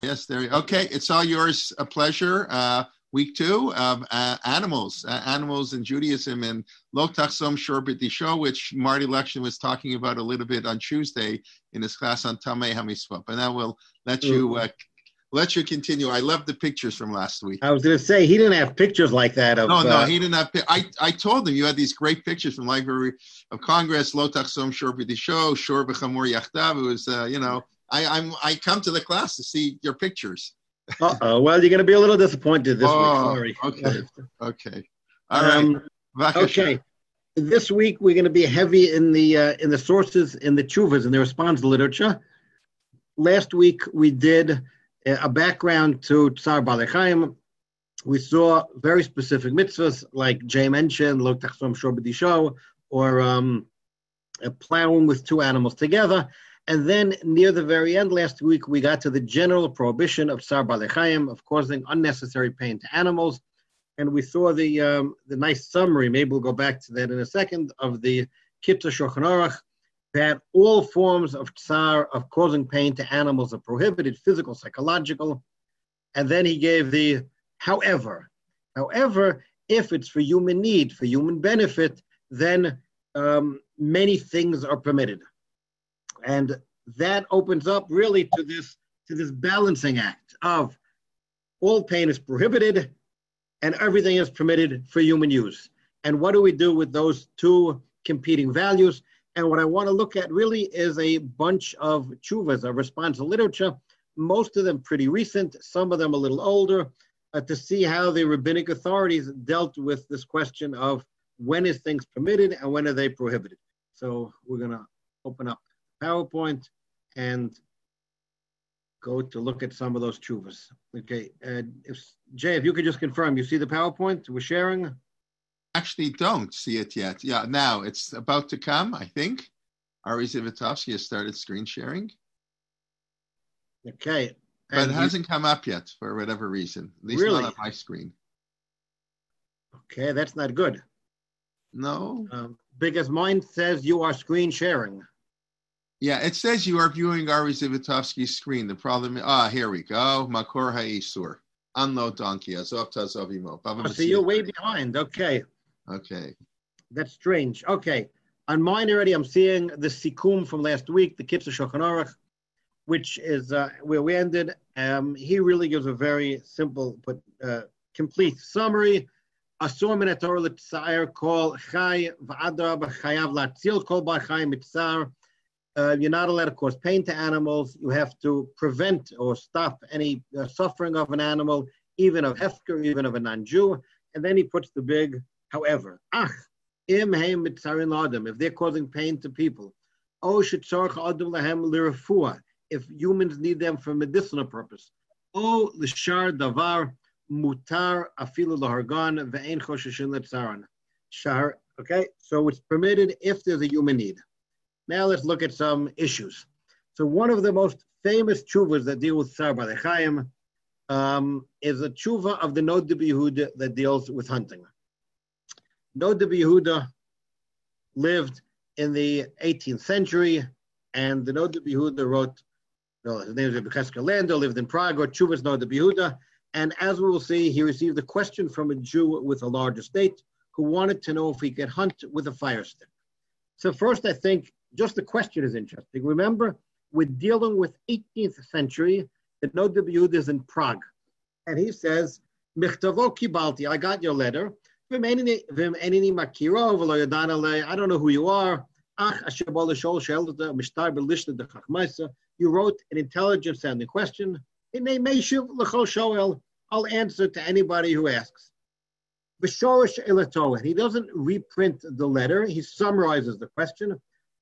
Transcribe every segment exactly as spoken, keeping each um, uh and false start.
Yes, there. Okay, it's all yours. A pleasure. Uh, week two of uh, animals, uh, animals in Judaism, and Lo Tachsom Shor B'Disho, which Marty Lection was talking about a little bit on Tuesday in his class on Tamei HaMisvah. And that will let you uh, let you continue. I love the pictures from last week. I was going to say he didn't have pictures like that. Of, no, no, uh, he didn't have. I I told him you had these great pictures from Library of Congress. Lo Tachsom Shor B'Disho, Shor B'Chamor Yachdav. It was, uh, you know. I, I'm I come to the class to see your pictures. Uh-oh. Well, you're going to be a little disappointed this oh, week. Sorry. Okay. Okay. All um, right. Okay. This week we're going to be heavy in the uh, in the sources, in the tshuvas, in the response literature. Last week we did a background to Tsar Balei Chaim. We saw very specific mitzvahs like Jay mentioned, Lo Tachsom Shor B'Disho, or um, plowing with two animals together. And then near the very end last week, we got to the general prohibition of Tsar Balei Chaim, of causing unnecessary pain to animals. And we saw the um, the nice summary, maybe we'll go back to that in a second, of the Kitzur Shulchan Aruch, that all forms of tsar, of causing pain to animals, are prohibited, physical, psychological. And then he gave the however. However, if it's for human need, for human benefit, then um, many things are permitted. And that opens up really to this to this balancing act of all pain is prohibited and everything is permitted for human use. And what do we do with those two competing values? And what I want to look at really is a bunch of tshuvas, of responsive literature, most of them pretty recent, some of them a little older, uh, to see how the rabbinic authorities dealt with this question of when is things permitted and when are they prohibited. So we're going to open up PowerPoint and go to look at some of those tshuvas. Okay, uh, if, Jay, if you could just confirm, you see the PowerPoint we're sharing? Actually don't see it yet. Yeah, now it's about to come, I think. Ari Zivotofsky has started screen sharing. Okay. But it hasn't you, come up yet for whatever reason. At least really? not on my screen. Okay, that's not good. No. Um, because mine says you are screen sharing. Yeah, it says you are viewing Ari Zivotofsky's screen. The problem is, ah, here we go. Makor ha'isur. Unload donkey. Azov tazovimo. Oh, so you're way behind. Okay. Okay. That's strange. Okay. On mine already, I'm seeing the Sikum from last week, the Kitzur Shulchan Aruch, which is uh, where we ended. Um, he really gives a very simple but uh, complete summary. Asur min haTorah l'tzair kol chai v'adrab chayav latzil kol bar chai mitzar. Uh, you're not allowed to cause pain to animals. You have to prevent or stop any uh, suffering of an animal, even of hefker, even of a non-Jew. And then he puts the big, however, ach, im heim mitzarin l'adam, if they're causing pain to people, o shetzorach adam lahem l'refua, if humans need them for medicinal purpose, o l'shar davar mutar afilu l'hargan ve'ein chosheshin l'tzaran. Shar, okay, so it's permitted if there's a human need. Now let's look at some issues. So one of the most famous tshuvas that deal with Tsar Balei Chaim um, is a tshuva of the Noda B'Yehuda that deals with hunting. Noda B'Yehuda lived in the eighteenth century, and the Noda B'Yehuda wrote, well, his name is Becheskel Lander, lived in Prague, wrote Tshuvas Noda B'Yehuda, and as we will see, he received a question from a Jew with a large estate who wanted to know if he could hunt with a fire stick. So first, I think just the question is interesting. Remember, we're dealing with eighteenth century. The Noda B'Yehuda is in Prague. And he says, Michtavo kibalti, I got your letter. I don't know who you are. You wrote an intelligent-sounding question. I'll answer to anybody who asks. And he doesn't reprint the letter. He summarizes the question.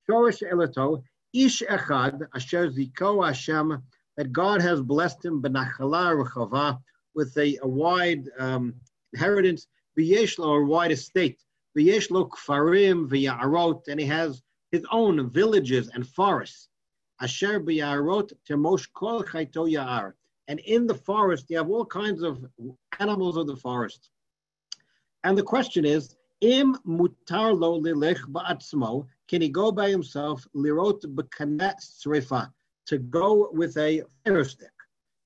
Ish echad asher ziko Hashem, that God has blessed him b'nachala rechava, with a, a wide um, inheritance, v'yesh lo, a wide estate, v'yesh lo kfarim v'ya'arot, and he has his own villages and forests. Asher b'ya'arot temosh kol chayto ya'ar, and in the forest you have all kinds of animals of the forest. And the question is, im mutar lo lilech ba'atzmo, can he go by himself, lirot b'kaneh srefa, to go with a fire stick?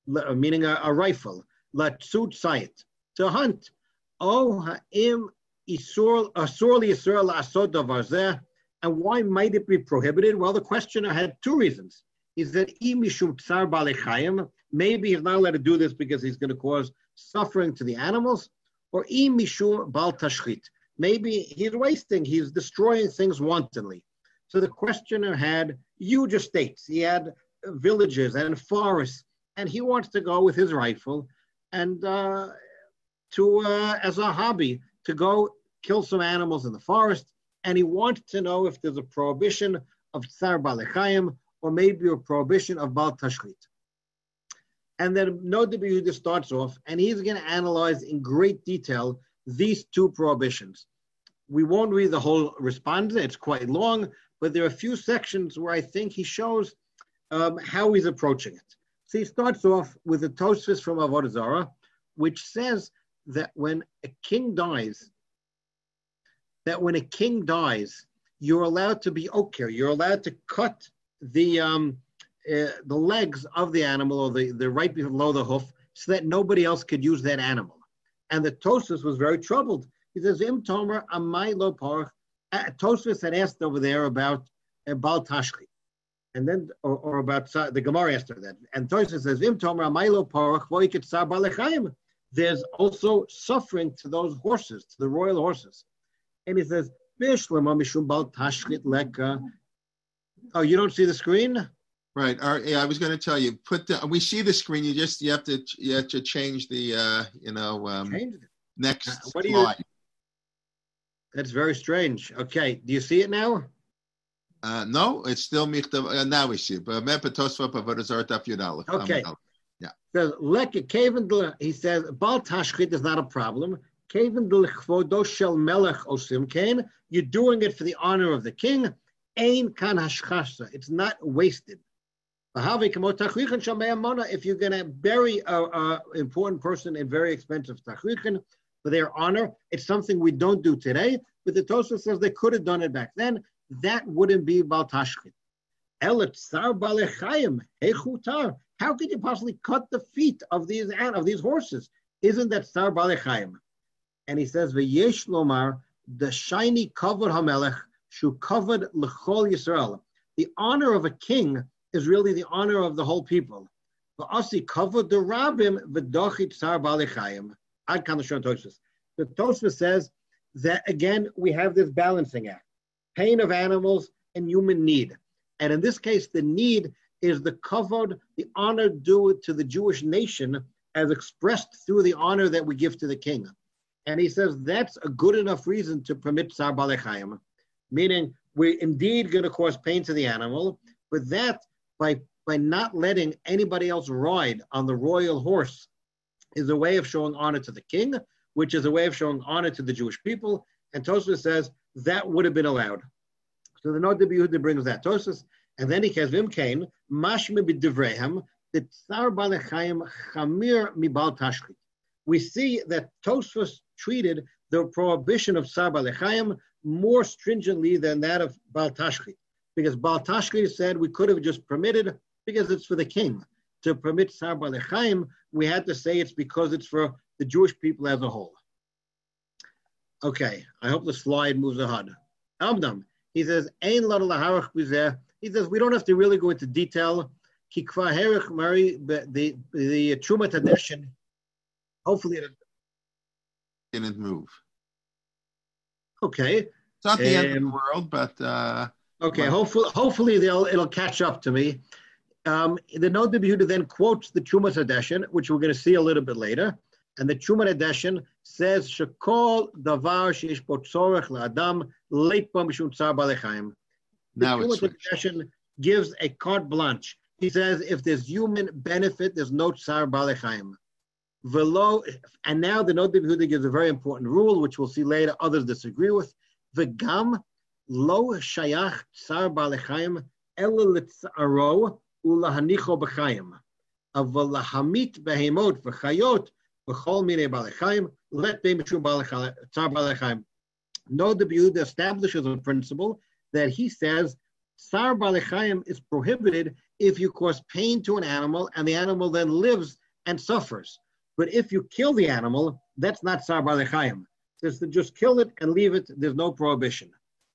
meaning a, a rifle, latzut sayit, to hunt. Oh, ha'im isur asur liyisur la'asod davar zeh. And why might it be prohibited? Well, the questioner had two reasons. He said, mishum tsar balei chayim, maybe he's not allowed to do this because he's going to cause suffering to the animals, or mishum bal tashchit, maybe he's wasting, he's destroying things wantonly. So the questioner had huge estates, he had villages and forests, and he wants to go with his rifle and uh, to uh, as a hobby to go kill some animals in the forest. And he wants to know if there's a prohibition of tsar balei chayim or maybe a prohibition of bal tashchit. And then Noda B'Yehuda starts off, and he's going to analyze in great detail these two prohibitions. We won't read the whole responsa; it's quite long, but there are a few sections where I think he shows um, how he's approaching it. So he starts off with a Tosfos from Avodah Zarah, which says that when a king dies, that when a king dies, you're allowed to be okir. You're allowed to cut the um, uh, the legs of the animal, or the, the right below the hoof, so that nobody else could use that animal. And the Tosfos was very troubled. He says, "Im tomer amai lo parach." Tosfos had asked over there about uh, bal tashchit, and then or, or about the Gemara asked her that. And Tosfos says, "Im tomer amai lo parach voiket tsar balei chayim." There's also suffering to those horses, to the royal horses. And he says, oh, you don't see the screen? Right. All right. Yeah, I was going to tell you. Put the. We see the screen. You just you have to you have to change the uh, you know um, Changed it. next Uh, what do slide. you- That's very strange. Okay, do you see it now? Uh, no, it's still Michtav. Uh, now we see. But Mepa Tosfot Avodah Zarah Daf Yud Aleph. Okay. Um, Says, "Lek- Kevin del-" he says, Bal Tashchit is not a problem. Kevin del chvodo shel melech osim kain. You're doing it for the honor of the king. Ein kan hashchasha. It's not wasted. If you're going to bury an important person in very expensive tachrichin for their honor, it's something we don't do today. But the Tosfos says they could have done it back then. That wouldn't be Bal Tashchit. Elet tsar balei chayim hechutar. How could you possibly cut the feet of these of these horses? Isn't that tsar balei chayim? And he says, "V'yesh lomar the shiny covered hamelech shu covered l'chol Yisrael." The honor of a king is really the honor of the whole people. V'asi covered the rabbim v'dochit tsar balei chayim. Ad kan l'shon Tosfos. The Tosfos says that again we have this balancing act: pain of animals and human need. And in this case, the need is the kavod, the honor due to the Jewish nation as expressed through the honor that we give to the king. And he says that's a good enough reason to permit tsar balei chayim, meaning we're indeed going to cause pain to the animal, but that by, by not letting anybody else ride on the royal horse is a way of showing honor to the king, which is a way of showing honor to the Jewish people. And Tosfos says that would have been allowed. So the Noda B'Yehuda brings that Tosfos, and then he has Vim Kain, Mashme b'Divreihem, the Tsar Balei Chayim Chamir Mibal Tashchit. We see that Tosfos treated the prohibition of Tsar Balei Chayim more stringently than that of Bal Tashchit, because Bal Tashchit said we could have just permitted because it's for the king. To permit Tsar Balei Chayim, we had to say it's because it's for the Jewish people as a whole. Okay, I hope the slide moves ahead. Abdam. He says, Ein lo laharach b'zeh. He says, we don't have to really go into detail. Ki kvar herich mari, the the Trumat Hadeshin. Hopefully it didn't move. Okay. It's not the um, end of the Um, world, but uh, Okay, well, hopefully hopefully they'll it'll catch up to me. Um, the Noda B'Yehuda then quotes the Trumat Hadeshin, which we're going to see a little bit later. And the Trumat Hadeshin says, "Shekol davar sheish bo tzorech la'adam leit bo mishum tsar balei chayim." The now it's Trumat Hadeshin gives a carte blanche. He says, if there's human benefit, there's no tsar balei chayim. Velo, and now the Noda B'Yehuda gives a very important rule, which we'll see later. Others disagree with. V'gam lo shayach tsar balei chayim ela litzaro ulahanicho b'chayim. Aval lahamit behemot v'chayot v'chol minei balei chayim let be mishum tsar balei chayim. Noda B'Yehuda establishes a principle that he says tsar balei chayim is prohibited if you cause pain to an animal and the animal then lives and suffers. But if you kill the animal, that's not Tsar Balechayim. Says to just kill it and leave it, there's no prohibition.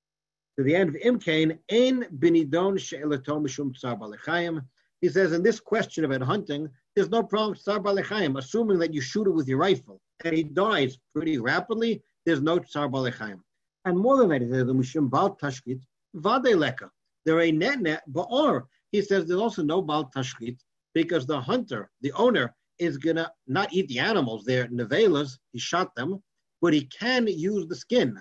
To the end of Imkain, Ein Binidon She'elato Mishum Tsar Balechayim. He says in this question about hunting, there's no problem with Tsar Balechayim, assuming that you shoot it with your rifle and he dies pretty rapidly, there's no Tsar Balechayim. And more than that, he says, the Mishum Bal Tashkit, Vade Leka. There ain't net net, or he says there's also no Bal Tashkit because the hunter, the owner, is going to not eat the animals. They're nevelas, he shot them, but he can use the skin.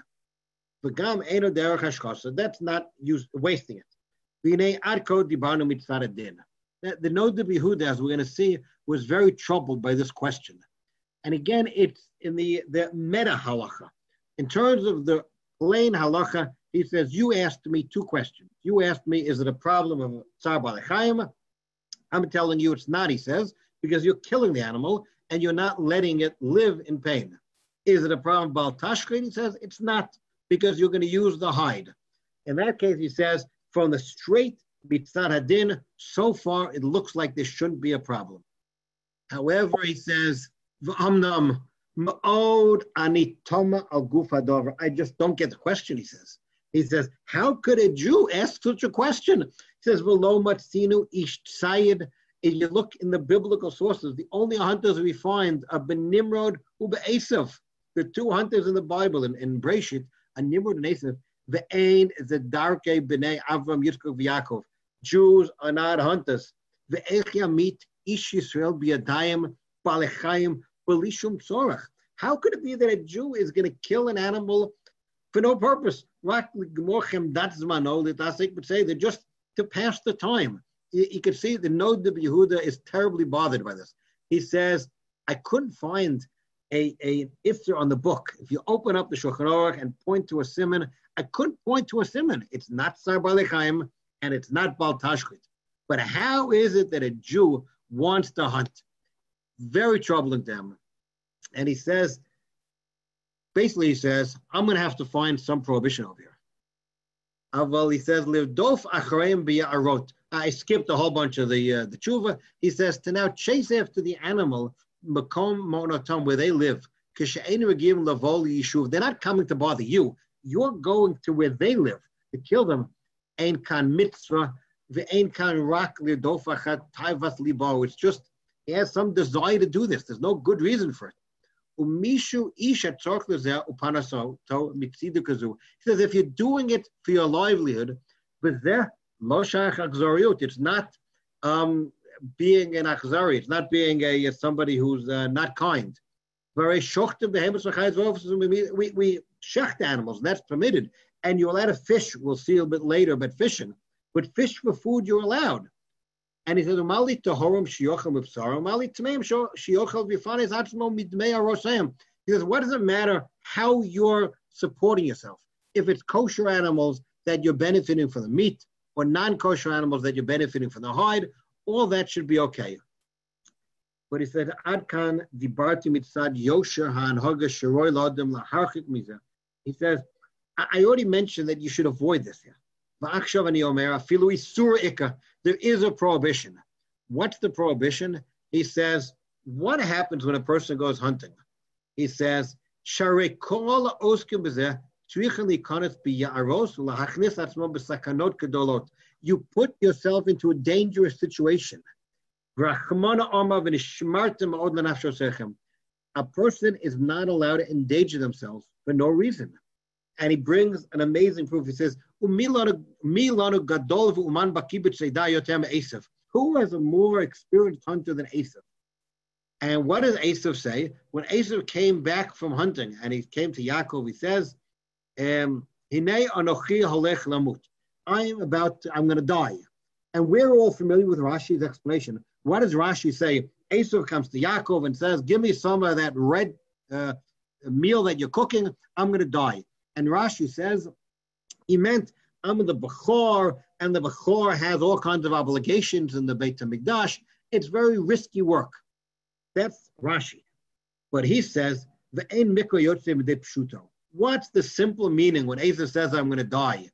V'gam eino derech hashkasa, that's not use, wasting it. V'nei adko dibanu mitzad din. The Nod of Yehuda, as we're going to see, was very troubled by this question. And again, it's in the, the meta halacha. In terms of the plain halacha, he says, you asked me two questions. You asked me, is it a problem of Tsar Balechayim? I'm telling you it's not, he says, because you're killing the animal and you're not letting it live in pain. Is it a problem Bal Tashkrit? He says, it's not, because you're going to use the hide. In that case, he says, from the straight Mitzad Hadin, so far it looks like there shouldn't be a problem. However, he says, V'amnam ma'od anitoma al guf hadover. I just don't get the question, he says. He says, how could a Jew ask such a question? He says, V'lo matzinu ish tzayid. If you look in the biblical sources, the only hunters we find are Ben Nimrod and Esav. The two hunters in the Bible, in, in Breshit, are Nimrod and Esav. Ve'ein zedarkei b'nei Avram, Yitzchak, v'Yaakov. Jews are not hunters. Ve'ech yamit ish Yisrael b'yadayim balechayim b'lishum tzorach. How could it be that a Jew is going to kill an animal for no purpose? Rak l'gmorchem dat zmano l'tasik, but say they're just to pass the time. You, you can see the Nod of Yehuda is terribly bothered by this. He says, I couldn't find a, a iftar on the book. If you open up the Shulchan Aruch and point to a siman, I couldn't point to a siman. It's not Tsar Balechayim and it's not Bal Tashkrit. But how is it that a Jew wants to hunt? Very troubling to him. And he says, basically he says, I'm going to have to find some prohibition over here. Aval, he says, Livdof acharayim b'ya'arot. I skipped a whole bunch of the uh, the tshuva. He says to now chase after the animal, makom monotom, where they live. They're not coming to bother you. You're going to where they live to kill them. Ein kan mitzvah, ve'ein kan rak lidof achat taivas libo. It's just he has some desire to do this. There's no good reason for it. Umishu isha tzorch lezeh upanaso to mitzidu kazu. He says if you're doing it for your livelihood, but there. It's not um, being an achzari. It's not being a, a somebody who's uh, not kind. We, we shecht animals, that's permitted. And you're allowed to fish, we'll see a bit later about fishing. But fish for food, you're allowed. And he says, Mali tohorim shiochel mipsarim, Mali tmeim shiochel vifanes atzmo midmei arosayim. He says, what does it matter how you're supporting yourself? If it's kosher animals that you're benefiting from the meat, or non-kosher animals that you're benefiting from the hide, all that should be okay. But he said, Adkan dibarti mitzad yosher ha'anhaga sheroy la'adam laharchik mizeh. He says, I already mentioned that you should avoid this here. V'achshav ani omer afilu isur ikka. There is a prohibition. What's the prohibition? He says, what happens when a person goes hunting? He says, sharei kol oskim b'zeh. You put yourself into a dangerous situation. A person is not allowed to endanger themselves for no reason. And he brings an amazing proof. He says, who has a more experienced hunter than Esav? And what does Esav say? When Esav came back from hunting and he came to Yaakov, he says, Um, I'm about to, I'm going to die. And we're all familiar with Rashi's explanation. What does Rashi say? Esav comes to Yaakov and says, give me some of that red uh, meal that you're cooking. I'm going to die. And Rashi says, he meant, I'm the Bechor, and the Bechor has all kinds of obligations in the Beit HaMikdash. It's very risky work. That's Rashi. But he says, V'ein mikra yotzei midei pshuto. What's the simple meaning when Esav says, I'm going to die?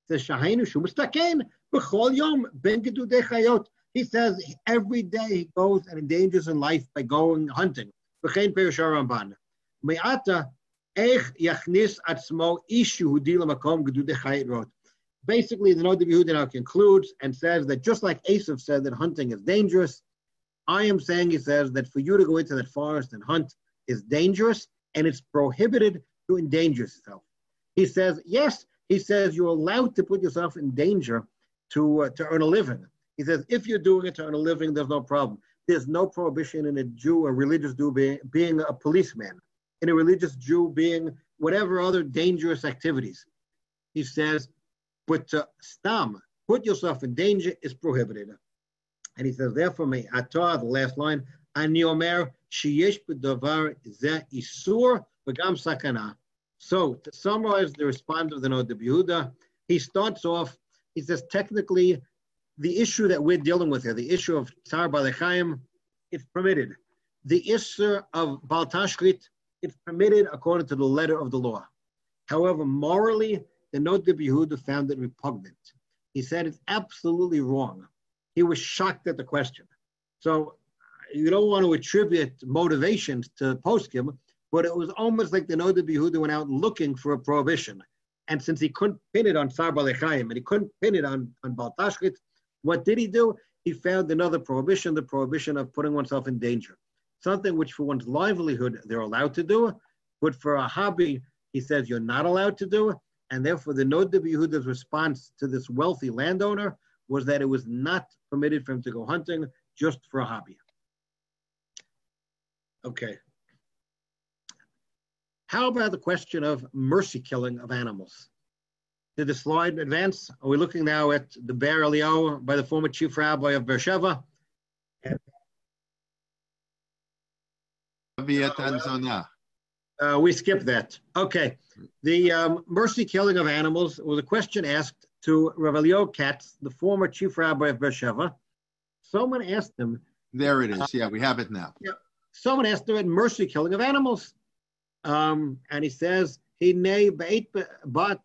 says, Shahenu Shumustaken, B'chol Yom, Ben Gedudei Chayot. He says every day he goes and endangers in life by going hunting. B'chein Perush Ramban. Me'ata, Eich Yachnis Atzmo Ishu Hudila Makom Gedudei Chayot wrote. Basically, the Noda B'Yehuda now concludes and says that just like Esav said that hunting is dangerous, I am saying, he says, that for you to go into that forest and hunt is dangerous, and it's prohibited to endanger yourself. He says, yes, he says you're allowed to put yourself in danger to, uh, to earn a living. He says, if you're doing it to earn a living, there's no problem. There's no prohibition in a Jew, a religious Jew, being, being a policeman, in a religious Jew being whatever other dangerous activities. He says, but uh, stam, put yourself in danger is prohibited. And he says, therefore, me atah, the last line, ani omer sheyesh b'davar zeh isur v'gam sakana. So to summarize the response of the Noda B'Yehuda, he starts off, he says, technically, the issue that we're dealing with here, the issue of Tsar Balei Chaim, it's permitted. The issue of Bal Tashchit, it's permitted according to the letter of the law. However, morally, the Noda B'Yehuda found it repugnant. He said it's absolutely wrong. He was shocked at the question. So you don't want to attribute motivations to poskim, but it was almost like the Noda B'Yehuda went out looking for a prohibition. And since he couldn't pin it on Tsar Balei Chaim and he couldn't pin it on, on Bal Tashchit, what did he do? He found another prohibition, the prohibition of putting oneself in danger. Something which for one's livelihood they're allowed to do, but for a hobby, he says you're not allowed to do. And therefore the Noda B'Yehuda's response to this wealthy landowner was that it was not permitted for him to go hunting just for a hobby. Okay. How about the question of mercy killing of animals? Did the slide advance? Are we looking now at the Ber Eliyahu by the former chief rabbi of Beersheba? Uh, we skipped that. Okay. The um, mercy killing of animals was a question asked to Rav Eliyahu Katz, the former chief rabbi of Beersheba. Someone asked him. There it is. Yeah, we have it now. Yeah, someone asked him about mercy killing of animals. Um, and he says, you have an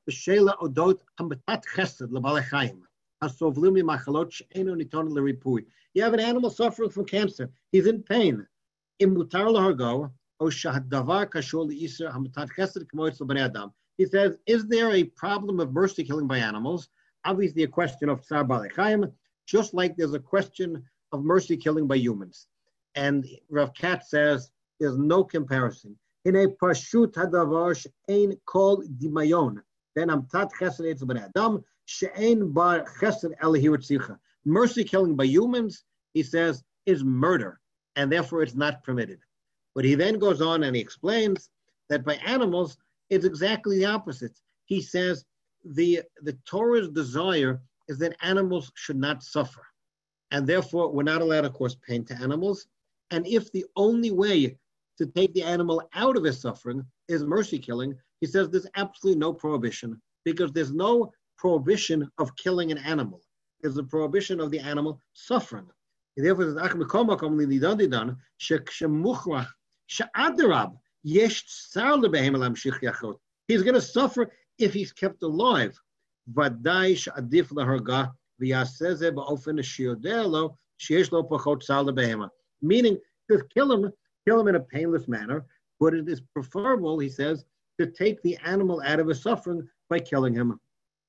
animal suffering from cancer. He's in pain. He says, is there a problem of mercy killing by animals? Obviously a question of Tsar Balei Chaim, just like there's a question of mercy killing by humans. And Rav Katz says, there's no comparison. In a pashut hadavar she'ein kol dimayon, then amtat chesed etz b'nei adam she'ein bar chesed elahi ritzicha. Mercy killing by humans, he says, is murder, and therefore it's not permitted. But he then goes on and he explains that by animals, it's exactly the opposite. He says the the Torah's desire is that animals should not suffer, and therefore we're not allowed to cause pain to animals. And if the only way to take the animal out of his suffering is mercy killing, he says there's absolutely no prohibition, because there's no prohibition of killing an animal. There's a prohibition of the animal suffering. Therefore, he's going to suffer if he's kept alive. Meaning, to kill him, kill him in a painless manner, but it is preferable, he says, to take the animal out of his suffering by killing him.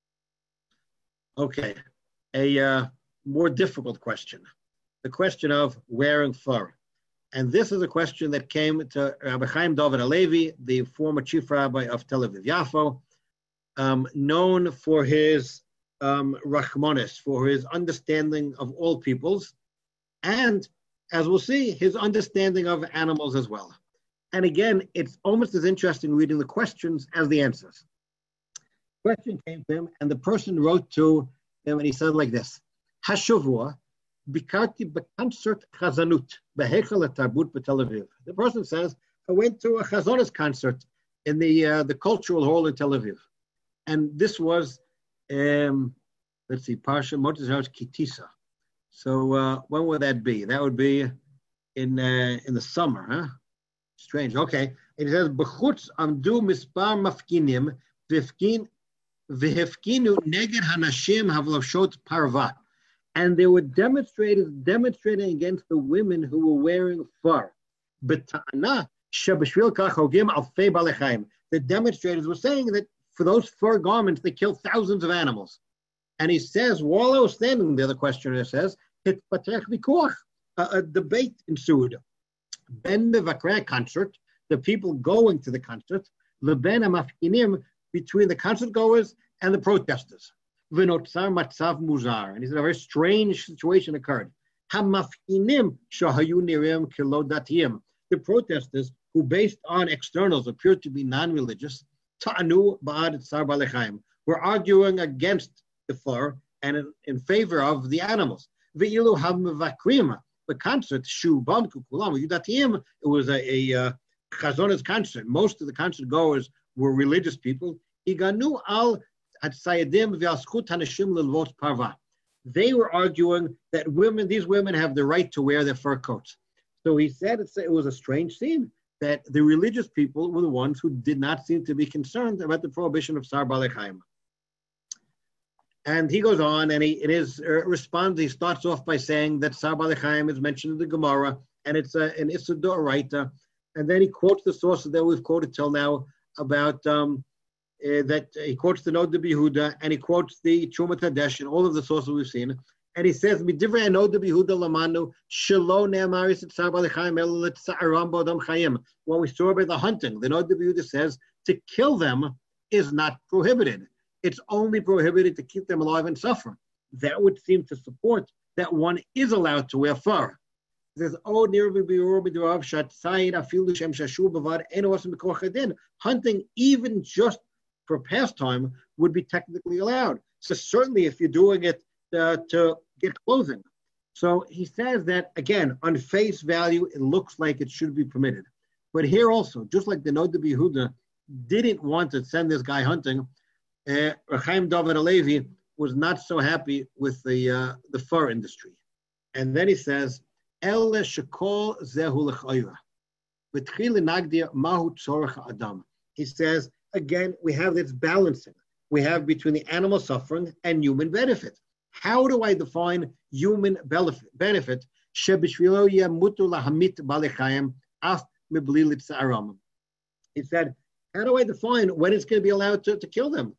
Okay, a uh, more difficult question, the question of wearing fur. And this is a question that came to Rabbi Chaim David Halevi, the former chief rabbi of Tel Aviv Yafo, um, known for his um, rachmanis, for his understanding of all peoples, and as we'll see, his understanding of animals as well. And again, it's almost as interesting reading the questions as the answers. Question came to him, and the person wrote to him, and he said like this: Hashavua bikarti b'koncert chazanut behechel hatarbut b'Tel Aviv. The person says, I went to a chazonis concert in the uh, the cultural hall in Tel Aviv, and this was, um, let's see, Parsha Motizhar's Kitisa. So uh, when would that be? That would be in uh, in the summer, huh? Strange. Okay. It says, "B'chutz amdu mispar mafkinim v'fkin V'hefkinu neged hanashim havloshot parva. And they were demonstrators demonstrating against the women who were wearing fur. B'ta'ana sheb'shvil kach hogim alfei balei chayim. The demonstrators were saying that for those fur garments, they killed thousands of animals. And he says, while I was standing there, the questioner says, hitpatech v'kuach, a debate ensued. Ben mevakre concert, the people going to the concert, leben hamafkinim, between the concert goers and the protesters. V'notzar matzav muzar. And he said a very strange situation occurred. Hamafkinim shahayu nirim kilo datiyim. The protesters, who based on externals appeared to be non-religious, ta'anu ba'ad tzar balei chayim, were arguing against the fur and in, in favor of the animals. Ve'ilu hamavakrim, the concert, shu bam kukulam yudatiyim, it was a, a uh, chazona's concert. Most of the concert goers were religious people. Iganu al hatsayadim v'askut hanashim lelvot parva. They were arguing that women, these women have the right to wear their fur coats. So he said it's, it was a strange scene that the religious people were the ones who did not seem to be concerned about the prohibition of Sar Balei Chayim. And he goes on, and he, in his uh, response, he starts off by saying that Sar Balei Chayim is mentioned in the Gemara, and it's uh, an Issa D'Oraita. And then he quotes the sources that we've quoted till now about um, uh, that uh, he quotes the Nod de Behuda, and he quotes the Chumat Hadesh, and all of the sources we've seen. And he says, "Midivrei Nod de Behuda lamanu shelo ne'amaris et Sar Balei Chayim elo letza'aram b'odam chayim." When we saw about the hunting, the Nod de Behuda says to kill them is not prohibited. It's only prohibited to keep them alive and suffer. That would seem to support that one is allowed to wear fur. It says, "Oh, hunting, even just for pastime, would be technically allowed. So certainly, if you're doing it uh, to get clothing." So he says that again, on face value, it looks like it should be permitted. But here also, just like the Nod de Behuda didn't want to send this guy hunting, Uh, Chaim David Alevi was not so happy with the uh, the fur industry, and then he says, "El shekol zehu l'chayra, v'tchil nagdir mahu tzorach adam." He says again, we have this balancing we have between the animal suffering and human benefit. How do I define human benefit? Shebishvilo yamutu lahamit balei chayim af mibli litza'aram. He said, how do I define when it's going to be allowed to, to kill them?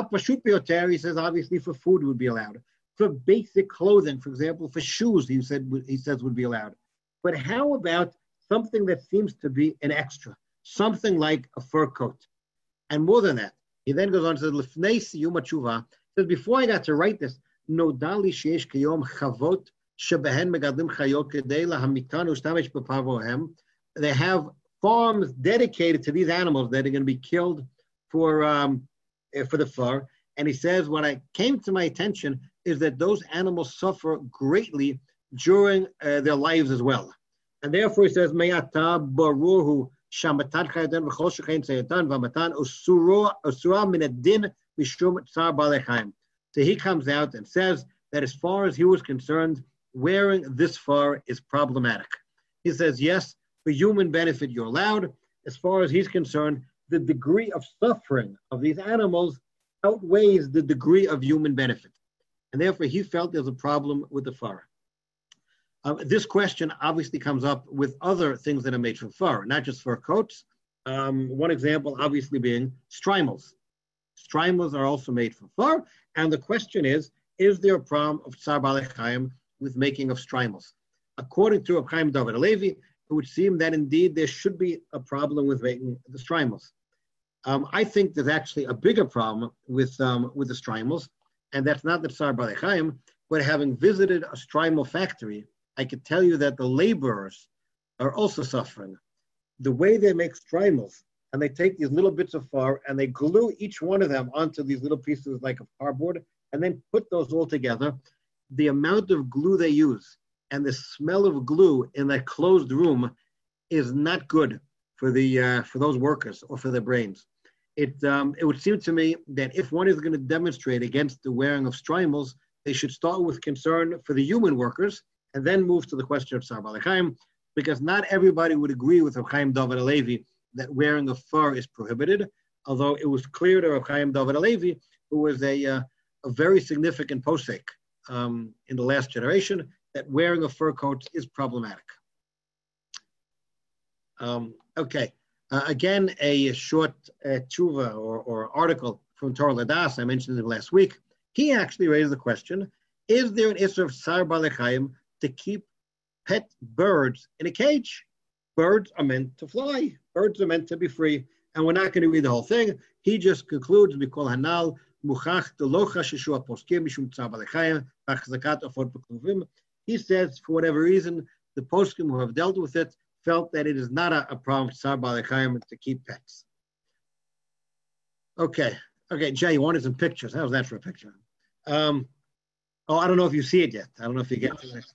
He says obviously for food would be allowed. For basic clothing, for example, for shoes, he said he says would be allowed. But how about something that seems to be an extra, something like a fur coat? And more than that, he then goes on to Lifnei Siyum HaTshuva, says before I got to write this, Nodali Sheish Kiyom Chavot Shebehen Megadim Chayot Kedei Lahamitan Ushtamesh B'Pavohem. They have farms dedicated to these animals that are going to be killed for um, for the fur. And he says, what I came to my attention is that those animals suffer greatly during uh, their lives as well. And therefore he says, Me'ata baruhu shamatan chayadan v'chol shechein tzayatan v'amatan usura min adin mishum tzar balei chayim. So he comes out and says that as far as he was concerned, wearing this fur is problematic. He says, yes, for human benefit you're allowed. As far as he's concerned, the degree of suffering of these animals outweighs the degree of human benefit. And therefore, he felt there's a problem with the fur. Uh, this question obviously comes up with other things that are made from fur, not just fur coats. Um, one example obviously being strimals. Strimals are also made from fur. And the question is, is there a problem of Tsar Balei Chayim with making of strimals? According to Reb Chaim David Alevi, it would seem that indeed there should be a problem with making the strimals. Um, I think there's actually a bigger problem with um, with the strimals, and that's not the Tsar Balei Chayim, but having visited a strimal factory, I could tell you that the laborers are also suffering. The way they make strimals, and they take these little bits of fur and they glue each one of them onto these little pieces like of cardboard, and then put those all together, the amount of glue they use and the smell of glue in that closed room is not good for the uh, for those workers or for their brains. It um, it would seem to me that if one is going to demonstrate against the wearing of strimals, they should start with concern for the human workers and then move to the question of Tsar Balei Chayim, because not everybody would agree with Reb Chaim David Alevi that wearing of fur is prohibited, although it was clear to Reb Chaim David Alevi who was a, uh, a very significant posek um, in the last generation, that wearing a fur coat is problematic. Um, okay, uh, again, a short uh, tshuva or, or article from Torah Ladas, I mentioned it last week. He actually raised the question, is there an issue of Sar Balechayim to keep pet birds in a cage? Birds are meant to fly. Birds are meant to be free. And we're not going to read the whole thing. He just concludes, we call Hanal, Muchach Delocha Sheshua Poskim Mishum Sar Balechayim, Achzakat Afot Bekluvim. He says, for whatever reason, the poskim who have dealt with it felt that it is not a, a problem for Sar Balechayim to keep pets. Okay. Okay, Jay, you wanted some pictures. How's that for a picture? Um, oh, I don't know if you see it yet. I don't know if you get to it.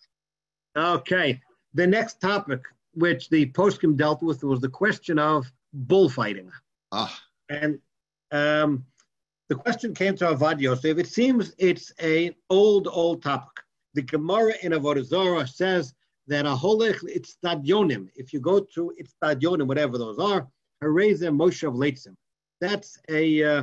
Okay. The next topic, which the poskim dealt with, was the question of bullfighting. Ah. And um, the question came to Avad Yosef. It seems it's an old, old topic. The Gemara in Avodah Zarah says that a holech it's stadionim. If you go to it's stadionim, whatever those are, harezeh moshav leitzim. That's a, uh,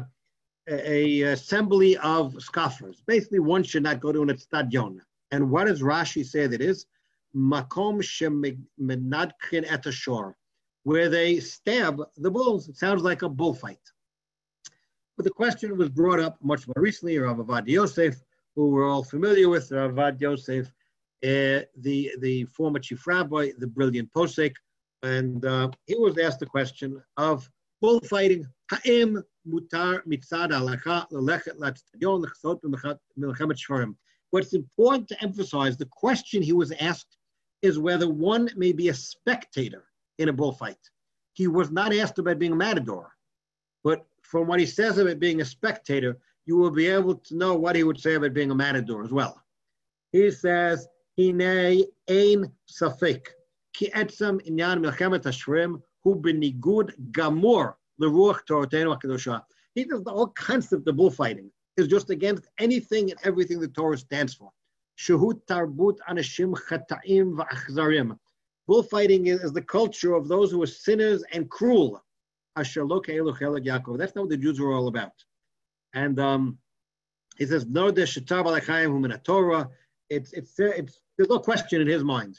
a a assembly of scoffers. Basically, one should not go to an stadion. And what does Rashi say that is? Makom shemenadkin et ashor, where they stab the bulls. It sounds like a bullfight. But the question was brought up much more recently, Rav Avad Yosef, who we're all familiar with, Rav Avad Yosef, uh, the, the former chief rabbi, the brilliant posek, and uh, he was asked the question of bullfighting. Ha'im mutar mitzad halacha lelechet latstadion lechsot b'milchemet shvarim. What's important to emphasize, the question he was asked is whether one may be a spectator in a bullfight. He was not asked about being a matador, but from what he says about being a spectator, you will be able to know what he would say about being a matador as well. He says, Hine ein safek, ki etzem inyan milchemet hashvarim hu benigud gamor leruach Torotenu HaKadosha. He says the whole concept of bullfighting is just against anything and everything the Torah stands for. Shehu tarbut anashim chata'im va'achzarim. Bullfighting is, is the culture of those who are sinners and cruel. Asher lo ke'elu cheleg Yaakov. That's not what the Jews were all about. And um, he says, no, de shetar balachayim hu min Torah. It's it's it's there's no question in his mind.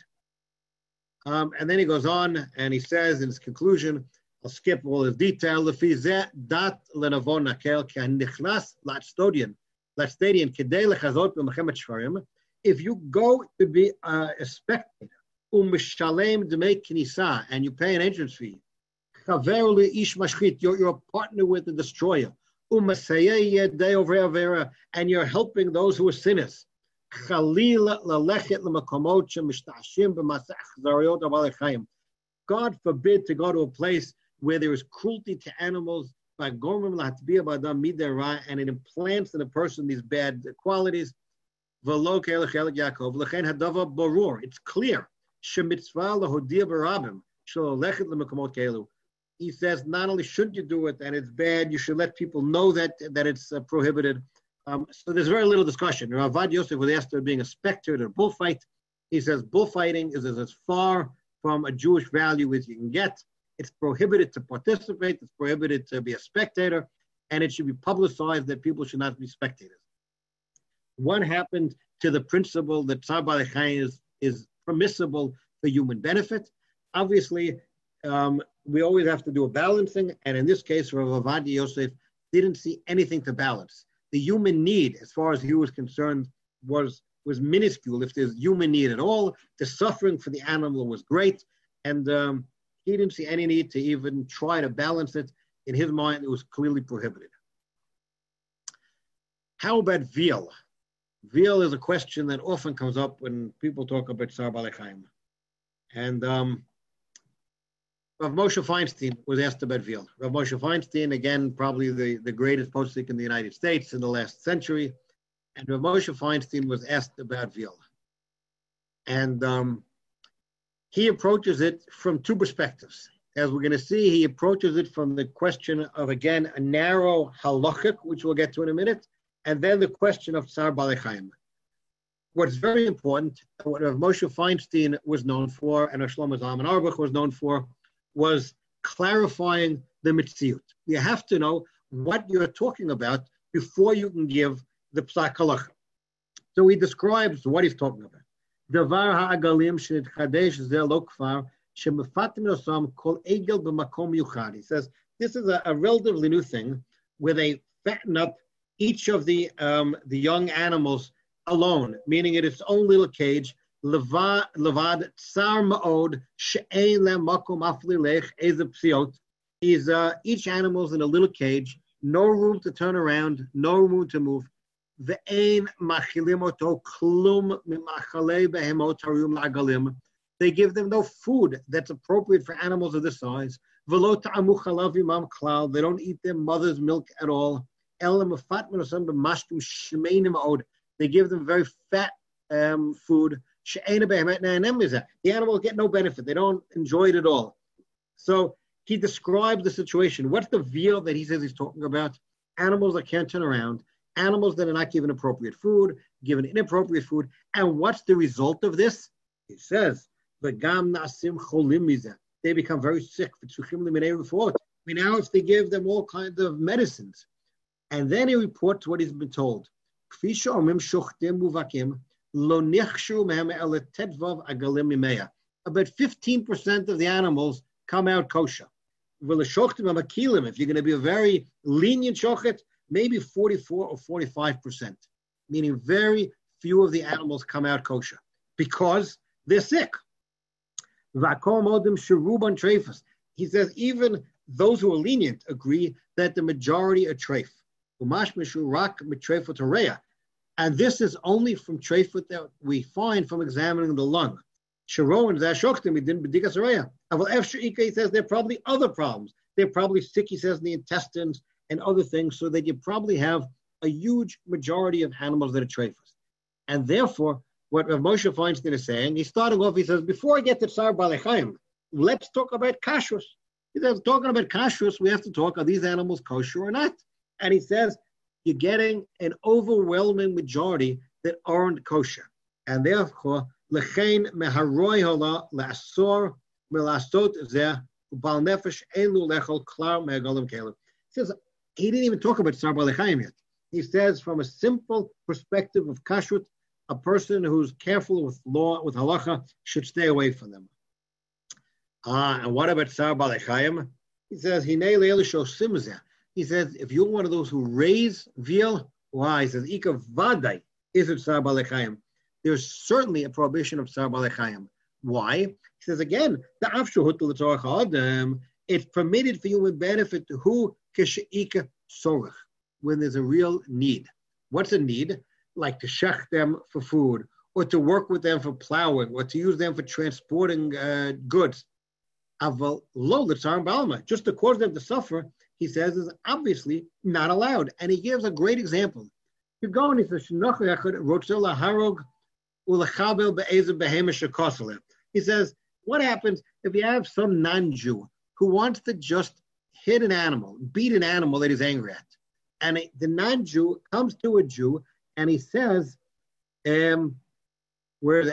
Um, and then he goes on and he says in his conclusion, I'll skip all his detail. Lefizeh dat lenavon nakel ki hanichlas la'stadion la'stadion kedei lechazot b'milchemet shvarim. If you go to be uh, a spectator, u'mishalem dmei knisa, and you pay an entrance fee, chaver le'ish mashchit, you're you're a partner with the destroyer, u'masayei yedei over avera, and you're helping those who are sinners. Chalil lalechet lemakomot shemishtashim b'maseh achzariot avalechayim. God forbid to go to a place where there is cruelty to animals, and it implants in a person these bad qualities. It's clear. He says not only should you do it and it's bad, you should let people know that that it's uh, prohibited. Um, so there's very little discussion. Avad Yosef was asked about being a spectator at a bullfight. He says bullfighting is as far from a Jewish value as you can get. It's prohibited to participate. It's prohibited to be a spectator, and it should be publicized that people should not be spectators. What happened to the principle that Tzar Balechayim is, is permissible for human benefit? Obviously, um, we always have to do a balancing, and in this case, Rav Avad Yosef didn't see anything to balance. The human need, as far as he was concerned, was, was minuscule. If there's human need at all, the suffering for the animal was great, and um, he didn't see any need to even try to balance it. In his mind, it was clearly prohibited. How about veal? Veal is a question that often comes up when people talk about Tzar Balechayim. And um, Rav Moshe Feinstein was asked about veal. Rav Moshe Feinstein, again, probably the, the greatest postik in the United States in the last century. And Rav Moshe Feinstein was asked about veal. And um, he approaches it from two perspectives. As we're going to see, he approaches it from the question of, again, a narrow halachic, which we'll get to in a minute, and then the question of Tzar Balechayim. What's very important, what Rav Moshe Feinstein was known for, and Shlomo Zalman Auerbach was known for, was clarifying the mitziyut. You have to know what you're talking about before you can give the psak halacha. So he describes what he's talking about. Davar ha'agalim shenitchadesh zeh lo kfar shemefatim nosam kol egel b'makom yuchad. He says this is a, a relatively new thing where they fatten up each of the um, the young animals alone, meaning in its own little cage. Levad levad tsar ma'od she'ein lem makom afli lech ezeb psiot. Is uh, each animal's in a little cage, no room to turn around, no room to move. Ve'ein machilim oto klum mimachalei behemot harum la'agalim. They give them no food that's appropriate for animals of this size. V'lo ta'amu chalav imam klal. They don't eat their mother's milk at all. El mefat menosam b'mashtum shmeinim od. They give them very fat um, food. She'ein behemet na'anem mizeh. The animals get no benefit. They don't enjoy it at all. So he describes the situation. What's the veal that he says he's talking about? Animals that can't turn around, animals that are not given appropriate food, given inappropriate food. And what's the result of this? He says, they become very sick. We now have to give them all kinds of medicines. And then he reports what he's been told. About fifteen percent of the animals come out kosher. If you're going to be a very lenient shochet, maybe forty-four or forty-five percent, meaning very few of the animals come out kosher because they're sick. He says even those who are lenient agree that the majority are treif. And this is only from treifut that we find from examining the lung. Sharon Zashoktim, he didn't bedikas araya. He says there are probably other problems. They're probably sick, he says, in the intestines and other things, so that you probably have a huge majority of animals that are treifus. And therefore, what Rav Moshe Feinstein is saying, he's starting off, he says, before I get to Tsar Balei Chaim, let's talk about kashrus. He says, talking about kashrus, we have to talk, are these animals kosher or not? And he says, you're getting an overwhelming majority that aren't kosher. And therefore, Lechein meharoi hala la'asor melasot zeh ubal nefesh elu lechol klar me'agalim kelim. He says he didn't even talk about Tsar Balei Chaim yet. He says from a simple perspective of kashrut, a person who's careful with law, with halacha, should stay away from them. Ah, and what about Tsar Balei Chaim? He says hinei le'elu shosim zeh. He says if you're one of those who raise veal, why? He says ika vadai is it Tsar Balei Chaim. There's certainly a prohibition of Tsar Balei Chaim. Why? He says again, the afshuhut l'tzorach adam. It's permitted for human benefit to who kisheika sorach, when there's a real need. What's a need? Like to shech them for food, or to work with them for plowing, or to use them for transporting uh, goods. Aval lo l'tzar balma, just to cause them to suffer, he says, is obviously not allowed. And he gives a great example. You go and he says, Shenoch echad rotzeh laharog. He says, what happens if you have some non-Jew who wants to just hit an animal, beat an animal that he's angry at? And the non-Jew comes to a Jew and he says, um, where the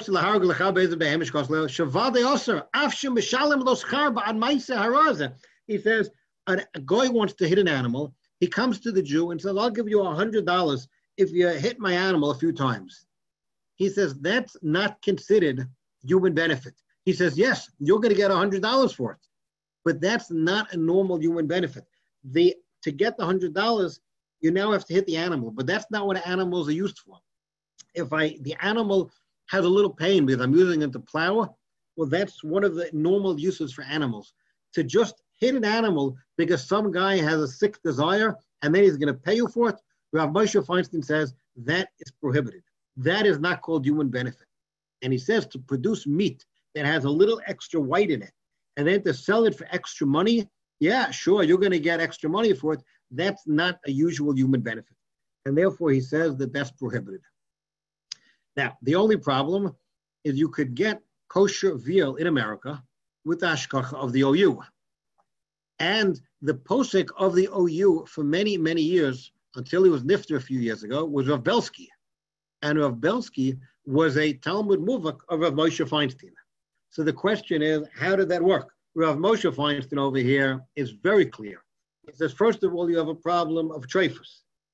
he says, a guy wants to hit an animal. He comes to the Jew and says, I'll give you a hundred dollars if you hit my animal a few times. He says, that's not considered human benefit. He says, yes, you're going to get one hundred dollars for it. But that's not a normal human benefit. The, to get the one hundred dollars, you now have to hit the animal. But that's not what animals are used for. If I the animal has a little pain because I'm using it to plow, well, that's one of the normal uses for animals. To just hit an animal because some guy has a sick desire and then he's going to pay you for it, Rav Moshe Feinstein says that is prohibited. That is not called human benefit. And he says to produce meat that has a little extra white in it, and then to sell it for extra money, yeah, sure, you're going to get extra money for it. That's not a usual human benefit. And therefore, he says that that's prohibited. Now, the only problem is you could get kosher veal in America with the hashkacha of the O U. And the posek of the O U for many, many years, until he was nifter a few years ago, was Rav Belsky. And Rav Belsky was a Talmud Muvak of Rav Moshe Feinstein. So the question is, how did that work? Rav Moshe Feinstein over here is very clear. He says, first of all, you have a problem of treifus.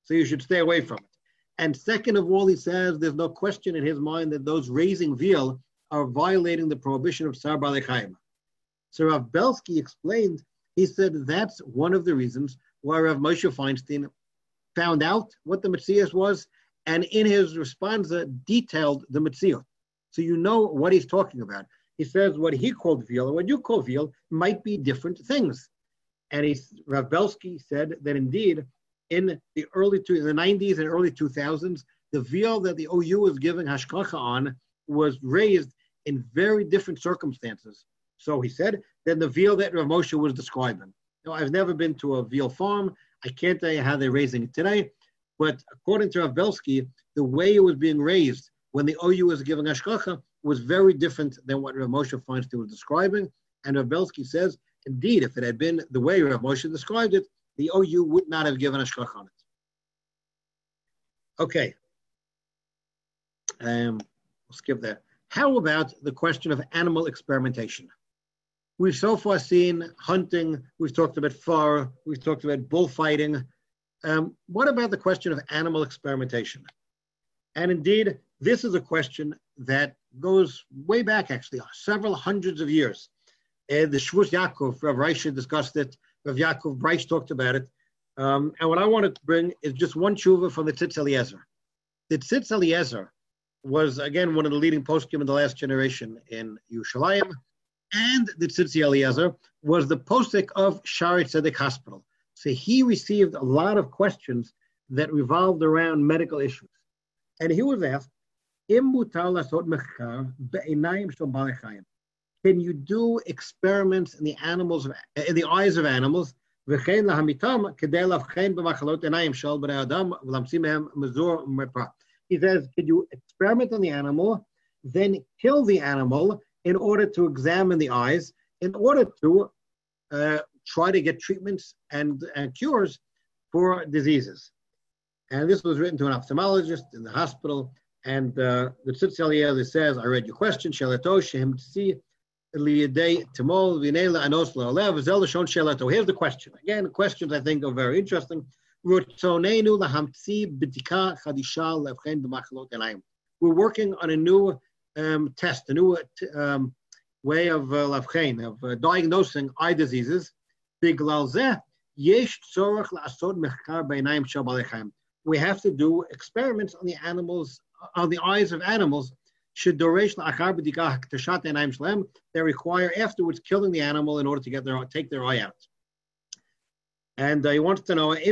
so you should stay away from it. And second of all, he says there's no question in his mind that those raising veal are violating the prohibition of Tsar Balei Chaim. So Rav Belsky explained, he said that's one of the reasons why Rav Moshe Feinstein found out what the Metzias was, and in his responsa detailed the Metziot. So you know what he's talking about. He says what he called veal and what you call veal might be different things. And he, Rav Belsky said that indeed, in the early two, in the nineties and early two thousands, the veal that the O U was giving hashkacha on was raised in very different circumstances. So he said than the veal that Rav Moshe was describing. Now, I've never been to a veal farm. I can't tell you how they're raising it today. But according to Rav Belsky, the way it was being raised when the O U was giving hashkacha was very different than what Rav Moshe Feinstein was describing. And Rav Belsky says, indeed, if it had been the way Rav Moshe described it, the O U would not have given a shkach on it. Okay. Um, we'll skip that. How about the question of animal experimentation? We've so far seen hunting, we've talked about fur, we've talked about bullfighting. Um, what about the question of animal experimentation? And indeed, this is a question that goes way back, actually, several hundreds of years. Uh, the Shvus Yaakov, Rav Reisha discussed it, Rav Yaakov Breish talked about it. Um, and what I wanted to bring is just one tshuva from the Tzitz Eliezer. The Tzitz Eliezer was, again, one of the leading poskim in the last generation in Yerushalayim. And the Tzitz Eliezer was the posek of Shari Tzedek Hospital. So he received a lot of questions that revolved around medical issues. And he was asked, Im mutar lasot mechkar be'einayim shel balei chayim. Can you do experiments in the animals, in the eyes of animals? He says, can you experiment on the animal, then kill the animal in order to examine the eyes, in order to uh, try to get treatments and, and cures for diseases? And this was written to an ophthalmologist in the hospital. And uh, the Tzitz Eliezer says, I read your question, Shelato, Shehem Tzi, Here's the question. Again, questions I think are very interesting. We're working on a new um, test, a new um, way of uh, lavchein, of uh, diagnosing eye diseases. We have to do experiments on the animals, on the eyes of animals. They require afterwards killing the animal in order to get their take their eye out. And uh, he wants to know, and the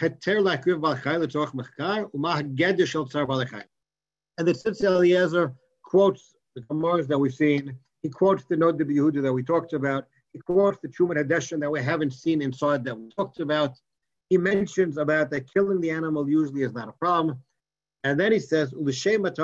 Tzitz Eliezer quotes the Gemaras that we've seen. He quotes the Nod Yehuda that we talked about. He quotes the Truman Hadeshin that we haven't seen inside that we talked about. He mentions about that killing the animal usually is not a problem. And then he says, the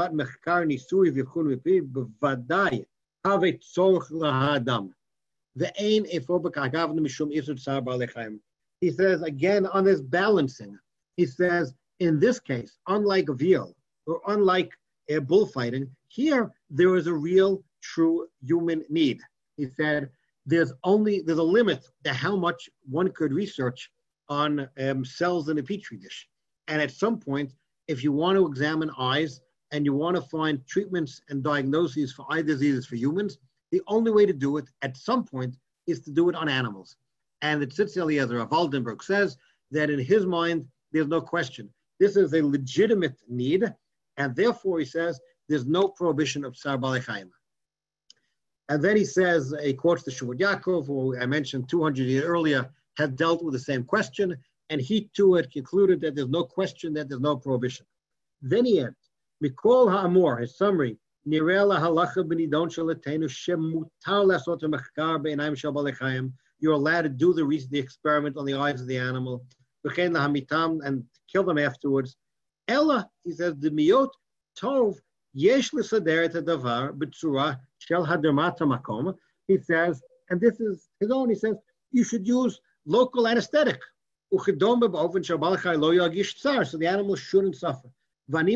he says, again, on this balancing, he says, in this case, unlike a veal, or unlike a bullfighting, here there is a real, true human need. He said, there's only, there's a limit to how much one could research on um, cells in a petri dish. And at some point, if you want to examine eyes and you want to find treatments and diagnoses for eye diseases for humans, the only way to do it at some point is to do it on animals. And the Tzitz Eliezer of Waldenberg says that in his mind, there's no question. This is a legitimate need, and therefore he says there's no prohibition of Tsar Balei Chaim. And then he says, he quotes the Shuvot Yaakov, who I mentioned two hundred years earlier, had dealt with the same question. And he too had concluded that there's no question that there's no prohibition. Then he adds, Mikol ha'amor, his summary, Nirela halacha b'nidon shalatenu shemutar lasot ha'machkar be'inayim shel balei chayim. You're allowed to do the, the experiment on the eyes of the animal, v'chein lahamitam, and kill them afterwards. Ella, he says, d'miyot tov yesh l'sader et hadavar b'tzura shel hadermat ha'makom. He says, and this is his own, he says, you should use local anesthetic. So the animal shouldn't suffer. And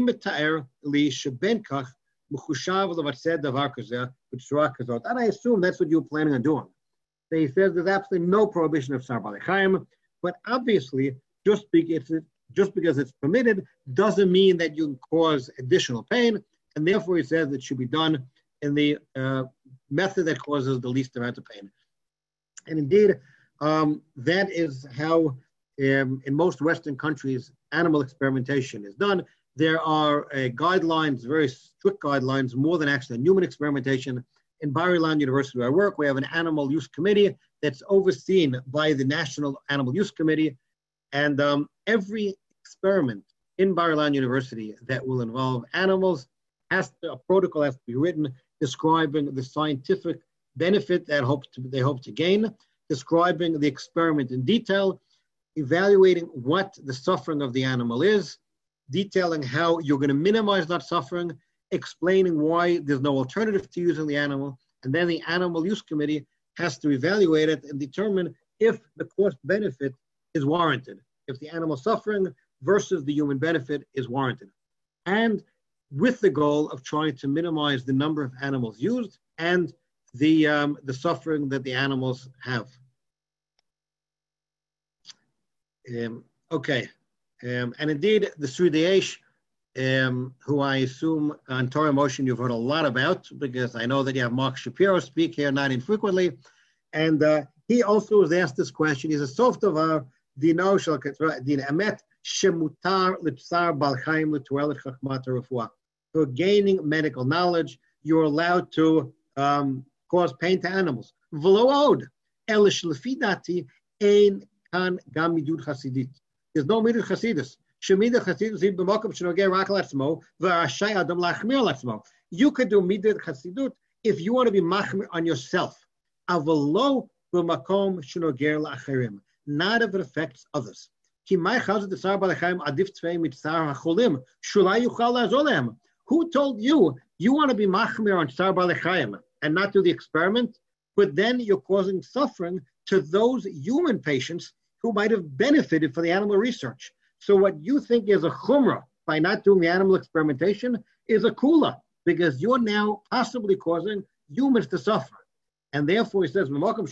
I assume that's what you were planning on doing. So he says there's absolutely no prohibition of Tsar Balei Chaim, but obviously, just because it's just because it's permitted doesn't mean that you can cause additional pain, and therefore he says it should be done in the uh, method that causes the least amount of pain. And indeed, um, that is how um, in most Western countries animal experimentation is done. There are uh, guidelines, very strict guidelines, more than actually human experimentation. In Bar Ilan University where I work, we have an animal use committee that's overseen by the National Animal Use Committee. And um, every experiment in Bar Ilan University that will involve animals, has to, a protocol has to be written describing the scientific benefit that hope to, they hope to gain, describing the experiment in detail, evaluating what the suffering of the animal is, detailing how you're going to minimize that suffering, explaining why there's no alternative to using the animal, and then the Animal Use Committee has to evaluate it and determine if the cost benefit is warranted, if the animal suffering versus the human benefit is warranted. And with the goal of trying to minimize the number of animals used and the, um, the suffering that the animals have. Um, okay, um, and indeed the Sri Daesh, um, who I assume on Torah Motion you've heard a lot about, because I know that you have Mark Shapiro speak here not infrequently, and uh, he also was asked this question. He's a soft of our dino shel din emet shemutar lipsar balchaim l'tuelet chachmat refuah. For gaining medical knowledge, you're allowed to um, cause pain to animals. V'lo od elish lefi dati ein kan gam midud chasidit. There's no midud chasidus. Shemida chasidus is b'makom shenogei rak latzmo v'rashay adam lachmir latzmo. You could do midud chasidut if you want to be machmir on yourself. Avalo b'makom shenogei lacherim. Not if it affects others. Ki mai chazet tzar balchaim adif tzvei mitzar hacholim shulai yuchal lazolem. Who told you you want to be machmir on tzar balchaim and not do the experiment? But then you're causing suffering to those human patients who might have benefited from the animal research. So what you think is a chumrah by not doing the animal experimentation is a kula, because you're now possibly causing humans to suffer. And therefore he says,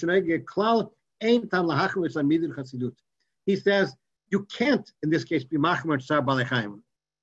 he says, you can't, in this case, be machmir on tzar balchaim.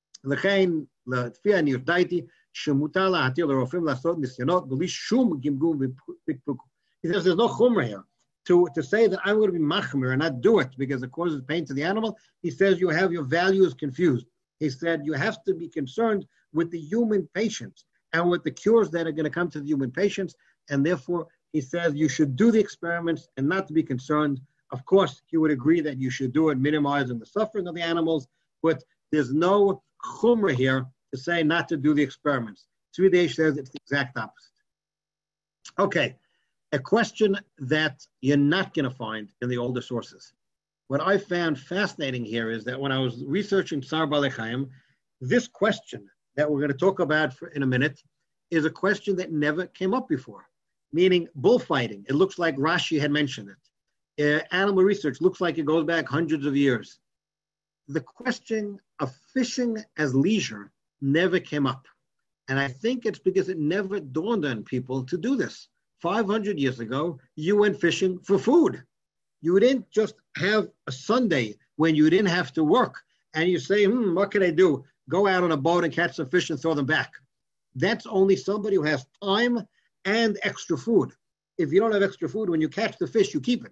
He says there's no chumrah here. To, to say that I'm going to be machmir and not do it because it causes pain to the animal, he says you have your values confused. He said you have to be concerned with the human patients and with the cures that are going to come to the human patients, and therefore he says you should do the experiments and not to be concerned. Of course, he would agree that you should do it minimizing the suffering of the animals, but there's no chumrah here to say not to do the experiments. Sri Daesh says it's the exact opposite. Okay, a question that you're not going to find in the older sources. What I found fascinating here is that when I was researching Tzar Balei this question that we're going to talk about for, in a minute is a question that never came up before, meaning bullfighting. It looks like Rashi had mentioned it. Uh, animal research looks like it goes back hundreds of years. The question of fishing as leisure never came up. And I think it's because it never dawned on people to do this. five hundred years ago, you went fishing for food. You didn't just have a Sunday when you didn't have to work and you say, hmm, what can I do? Go out on a boat and catch some fish and throw them back. That's only somebody who has time and extra food. If you don't have extra food, when you catch the fish, you keep it.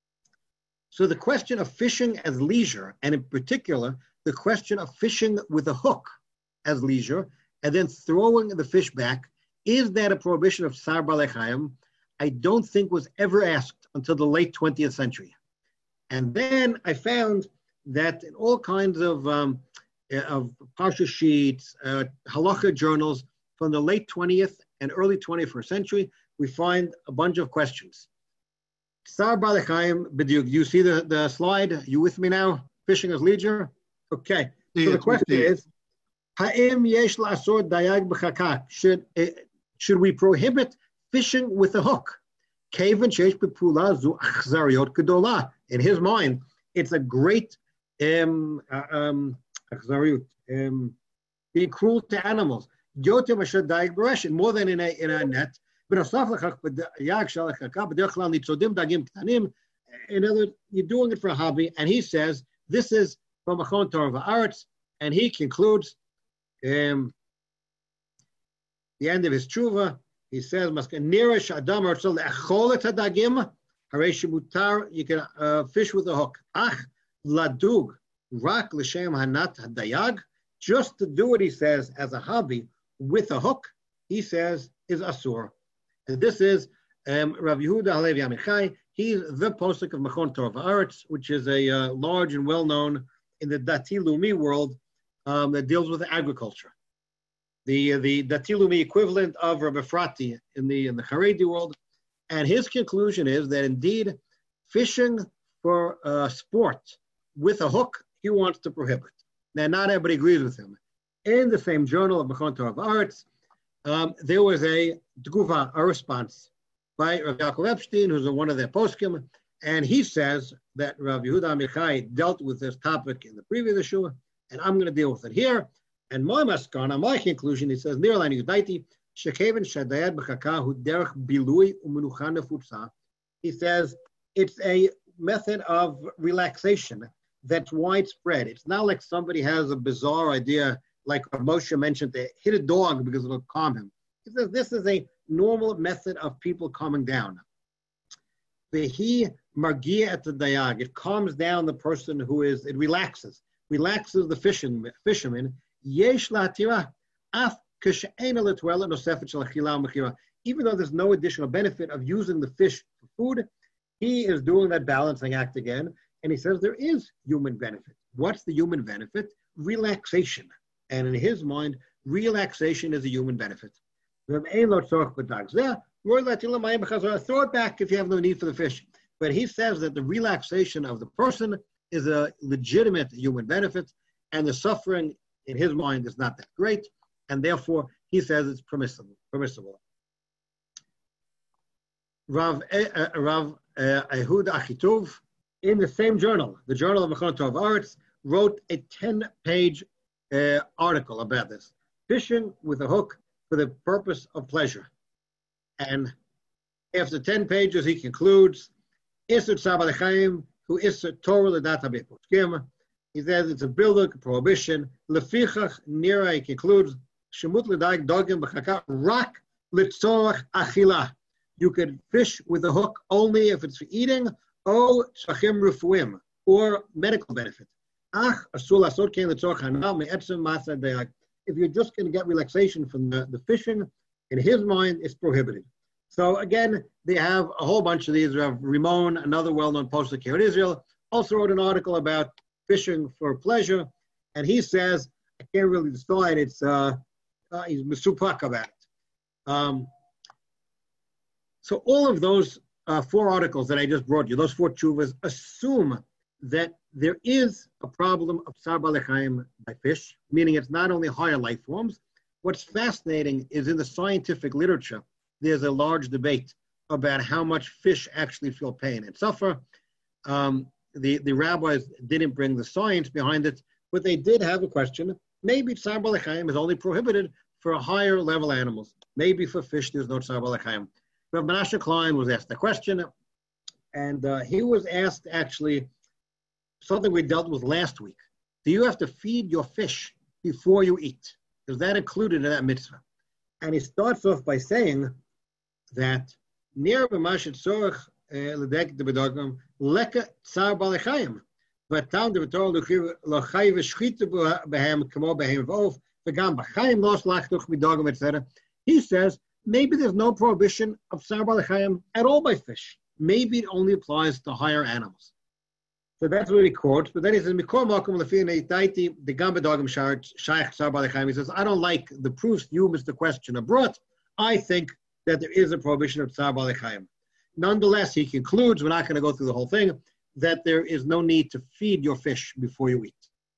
So the question of fishing as leisure, and in particular, the question of fishing with a hook as leisure, and then throwing the fish back, is that a prohibition of Tzar Balei Chayim? I don't think was ever asked until the late twentieth century. And then I found that in all kinds of, um, of parsha sheets, uh, halacha journals from the late twentieth and early twenty-first century, we find a bunch of questions. Tzar Balei Chayim, B'diuk, you see the, the slide? You with me now? Fishing as leisure? Okay. So the question is, Ha'im yesh la'asor dayag b'chakak? Should uh, should we prohibit fishing with a hook? Kevan sheish b'pula zu achzariot gedola. In his mind, it's a great um, uh, um, achzariot, um, being cruel to animals. Yotem asher dayag b'reshet, more than in a in a net. In other words, you're doing it for a hobby, and he says this is from Machon Torah Va'aretz, and he concludes um, the end of his tshuva. He says, "Nira Adam Artzol le'achol et hadagim, harei shemutar, you can uh, fish with a hook. Ach ladug rak l'shem hanat hadayag, just to do it," he says, as a hobby with a hook, he says, is asur. And this is um, Rav Yehuda Halevi Amichai. He's the posuk of Machon Torah Va'aretz, which is a uh, large and well-known in the Dati Lumi world um, that deals with agriculture. The uh, the Dati Lumi equivalent of Rabbi Frati in the in the Haredi world, and his conclusion is that indeed fishing for uh, sport with a hook he wants to prohibit. Now, not everybody agrees with him. In the same journal of Machon Torah Va'aretz, um, there was a tguva, a response by Rav Yaakov Epstein, who's one of their poskim, and he says that Rav Yehuda Amichai dealt with this topic in the previous issue, and I'm going to deal with it here. And my maskana, my conclusion, he says, Nirlan Yudaiti, Shekeven Shadayad B'chaka Hu Derech Bilui U'Menucha Nefutza. He says it's a method of relaxation that's widespread. It's not like somebody has a bizarre idea, like Moshe mentioned, to hit a dog because it'll calm him. He says this is a normal method of people calming down. Vehi margia at the dayag. It calms down the person who is, it relaxes, relaxes the fishing, fisherman. Yesh la'atira af k'she'ena l'tuela nosefet shel achila u'mechira. Even though there's no additional benefit of using the fish for food, he is doing that balancing act again, and he says there is human benefit. What's the human benefit? Relaxation. And in his mind, relaxation is a human benefit. Throw it back if you have no need for the fish. But he says that the relaxation of the person is a legitimate human benefit, and the suffering in his mind is not that great, and therefore he says it's permissible. Permissible. Rav uh, Rav Ehud Achitov, in the same journal, the Journal of Machon Torah Va'aretz, wrote a ten-page uh, article about this: fishing with a hook for the purpose of pleasure. And after ten pages, he concludes, Isser Tzar B'Lechaim, who Isser Torah L'dat HaBe'Poskim. He says it's a bildik, prohibition. Lefichach Nira, he concludes, Shemut L'dag Dogim B'Chaka Rak L'Tzorach Achila. You could fish with a hook only if it's for eating, or Tzachim Rufuim, or medical benefit. Ach Asur L'Asot Kein L'Tzorach Hanal Me'etzem Masa Dayag. If you're just going to get relaxation from the, the fishing, in his mind, it's prohibited. So again, they have a whole bunch of these. Rav Rimon, another well-known posek here in Israel, also wrote an article about fishing for pleasure, and he says, I can't really decide, it's, uh, uh, he's misupak about it. Um, so all of those uh, four articles that I just brought you, those four tshuvas, assume that there is a problem of Tzar B'Lechaim by fish, meaning it's not only higher life forms. What's fascinating is in the scientific literature, there's a large debate about how much fish actually feel pain and suffer. Um, the, the rabbis didn't bring the science behind it, but they did have a question. Maybe Tzar B'Lechaim is only prohibited for higher level animals. Maybe for fish there's no Tzar B'Lechaim. Rav Menashe Klein was asked the question, and uh, he was asked actually something we dealt with last week. Do you have to feed your fish before you eat? Is that included in that mitzvah? And he starts off by saying that near b'mashet tzorach ledek debedogam leka tzar b'alechaim, but tam debetor lochay v'shchita b'hem kamo b'hem v'of v'gam b'chaim los lachtuch midogam et cetera. He says maybe there's no prohibition of tzar b'alechaim at all by fish. Maybe it only applies to higher animals. So that's what he quotes. But then he says, Mikor Malkum Lefina Itaiti, the Gamba Dogam Shaykh Tzar B'Alechaim. He says, I don't like the proofs you, Mister Questioner, brought. I think that there is a prohibition of Tzar B'Alechaim. Nonetheless, he concludes, we're not going to go through the whole thing, that there is no need to feed your fish before you eat.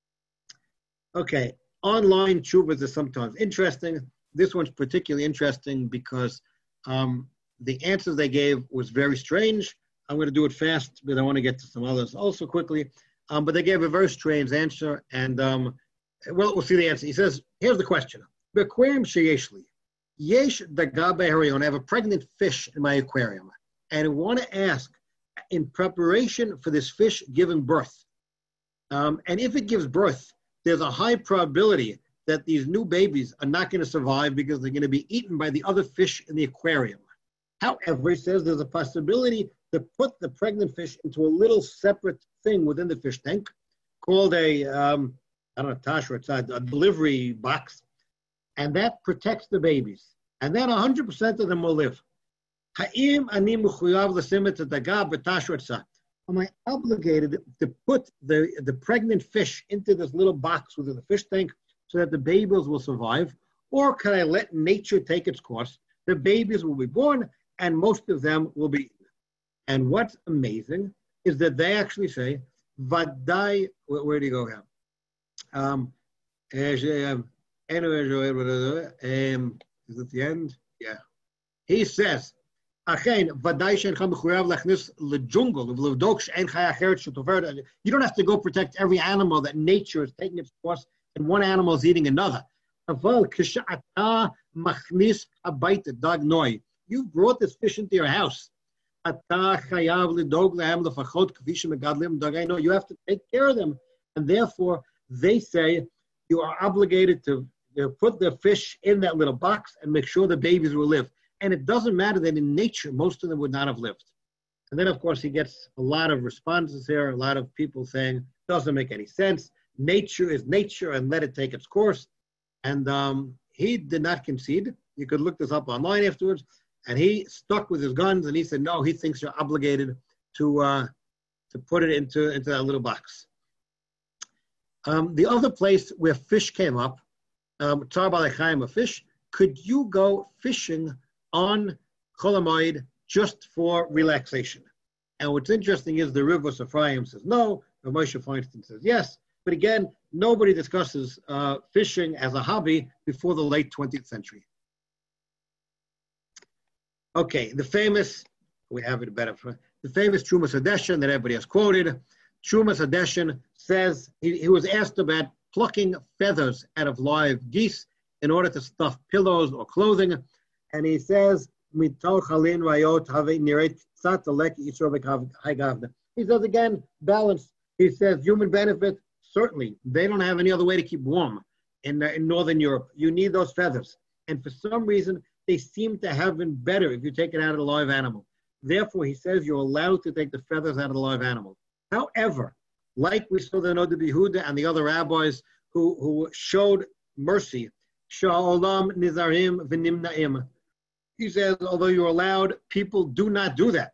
Okay, online tshuvas is sometimes interesting. This one's particularly interesting because um, the answers they gave was very strange. I'm going to do it fast, but I want to get to some others also quickly. Um, but they gave a very strange answer, and um, well, we'll see the answer. He says, here's the question. Aquarium sheyeshli. Yesh dagabe harion. I have a pregnant fish in my aquarium, and I want to ask, in preparation for this fish giving birth, Um, and if it gives birth, there's a high probability that these new babies are not going to survive because they're going to be eaten by the other fish in the aquarium. However, he says there's a possibility to put the pregnant fish into a little separate thing within the fish tank called a, um, I don't know, Tasha, it's a, a delivery box, and that protects the babies. And then one hundred percent of them will live. Am I obligated to put the, the pregnant fish into this little box within the fish tank so that the babies will survive? Or can I let nature take its course? The babies will be born and most of them will be eaten. And what's amazing is that they actually say, Vadai, where, where do you go here? Um, um, is it the end? Yeah. He says, you don't have to go protect every animal that nature is taking its course and one animal is eating another. You've brought this fish into your house. You have to take care of them. And therefore, they say you are obligated to you know, put the fish in that little box and make sure the babies will live. And it doesn't matter that in nature, most of them would not have lived. And then, of course, he gets a lot of responses here, a lot of people saying, doesn't make any sense. Nature is nature and let it take its course. And um, he did not concede. You could look this up online afterwards. And he stuck with his guns and he said, no, he thinks you're obligated to uh, to put it into, into that little box. Um, the other place where fish came up, um, Tzar Balei Chaim, a fish, could you go fishing on Chol HaMoed just for relaxation? And what's interesting is the Rivos Ephraim says no, and Moshe Feinstein says yes. But again, nobody discusses uh, fishing as a hobby before the late twentieth century. Okay, the famous, we have it better, for, the famous Trumas Hadeshen that everybody has quoted. Trumas Hadeshen says, he, he was asked about plucking feathers out of live geese in order to stuff pillows or clothing. And he says, he says again, balance. He says, human benefit, certainly. They don't have any other way to keep warm in, uh, in Northern Europe. You need those feathers. And for some reason, they seem to have been better if you take it out of the live animal. Therefore, he says you're allowed to take the feathers out of the live animal. However, like we saw the Noda B'Yehuda and the other rabbis who, who showed mercy, Sha'olam nizarim v'nimna'im. He says, although you're allowed, people do not do that.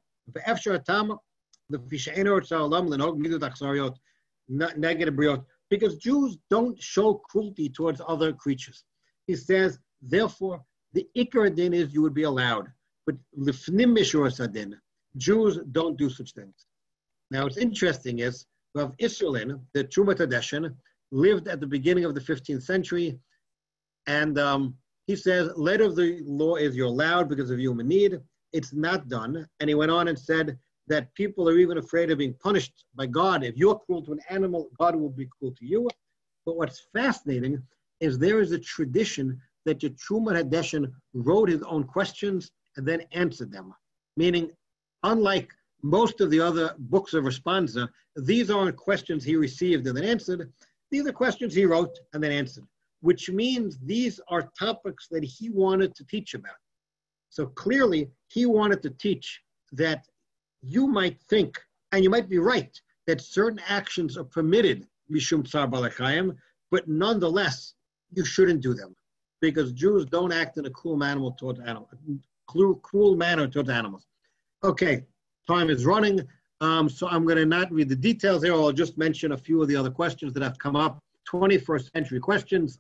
Because Jews don't show cruelty towards other creatures. He says, therefore, the Ikar Din is you would be allowed. But Lifnim Mishur Sadin, Jews don't do such things. Now, what's interesting is, Rav Isserlin, the Trumas Hadeshen, lived at the beginning of the fifteenth century, and um, he says, letter of the law is you're allowed because of human need. It's not done. And he went on and said that people are even afraid of being punished by God. If you're cruel to an animal, God will be cruel to you. But what's fascinating is there is a tradition that the Trumas Hadeshen wrote his own questions and then answered them. Meaning, unlike most of the other books of responsa, these aren't questions he received and then answered. These are questions he wrote and then answered, which means these are topics that he wanted to teach about. So clearly, he wanted to teach that you might think, and you might be right, that certain actions are permitted, Mishum Tzar Balei Chaim, but nonetheless, you shouldn't do them. Because Jews don't act in a cruel manner towards animals, cruel, cruel manner towards animals. Okay, time is running, um, so I'm going to not read the details here. I'll just mention a few of the other questions that have come up. twenty-first century questions.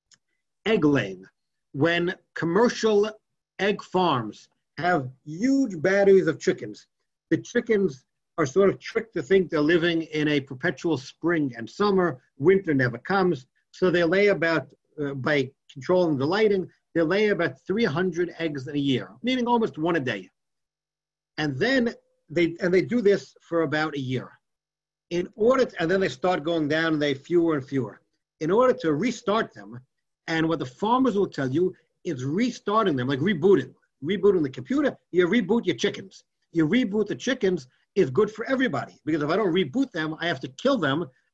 Egg laying. When commercial egg farms have huge batteries of chickens, the chickens are sort of tricked to think they're living in a perpetual spring and summer. Winter never comes, so they lay about Uh, by controlling the lighting, they lay about three hundred eggs in a year, meaning almost one a day. And then they and they do this for about a year. In order to, and then they start going down and they fewer and fewer. In order to restart them, and what the farmers will tell you is restarting them, like rebooting. Rebooting the computer, you reboot your chickens. You reboot the chickens is good for everybody, because if I don't reboot them, I have to kill them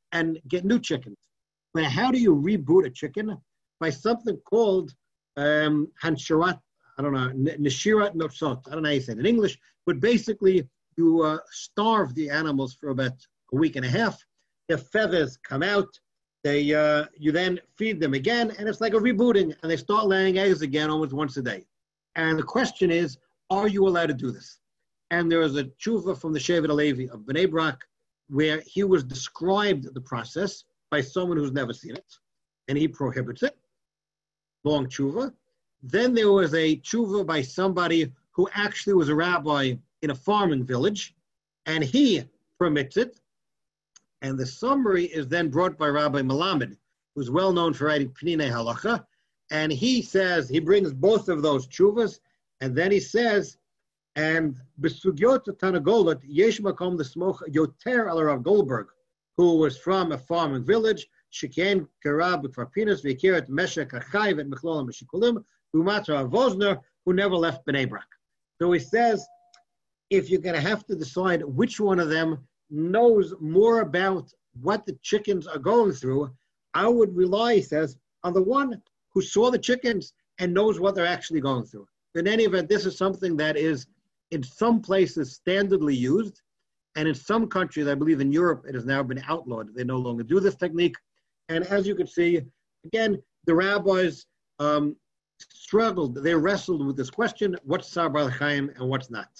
and get new chickens. But how do you reboot a chicken? By something called um, Hansharat, I don't know, Nishirat Notsot. I don't know how you say it in English, but basically you uh, starve the animals for about a week and a half. Their feathers come out. They uh, you then feed them again, and it's like a rebooting, and they start laying eggs again almost once a day. And the question is, are you allowed to do this? And there is a tshuva from the Shevet HaLevi of Bnei Brak, where he was described the process by someone who's never seen it, and he prohibits it. Long tshuva. Then there was a tshuva by somebody who actually was a rabbi in a farming village, and he permits it. And the summary is then brought by Rabbi Melamed, who's well known for writing Pninei Halacha, and he says, he brings both of those tshuvas, and then he says, and Besugyot Tanagolot, Yesh Makom the Smoch Yoter al Rav Goldberg, who was from a farming village, Sheken Karab Farpinas, Vikirat Meshek Achayv at Mechlolam Meshikulim, Umatra Vosner, who never left Bnei Brak. So he says, if you're going to have to decide which one of them knows more about what the chickens are going through, I would rely, he says, on the one who saw the chickens and knows what they're actually going through. In any event, this is something that is in some places standardly used, and in some countries, I believe in Europe, it has now been outlawed. They no longer do this technique. And as you can see, again, the rabbis um, struggled, they wrestled with this question, what's Tsar Baal Chaim and what's not?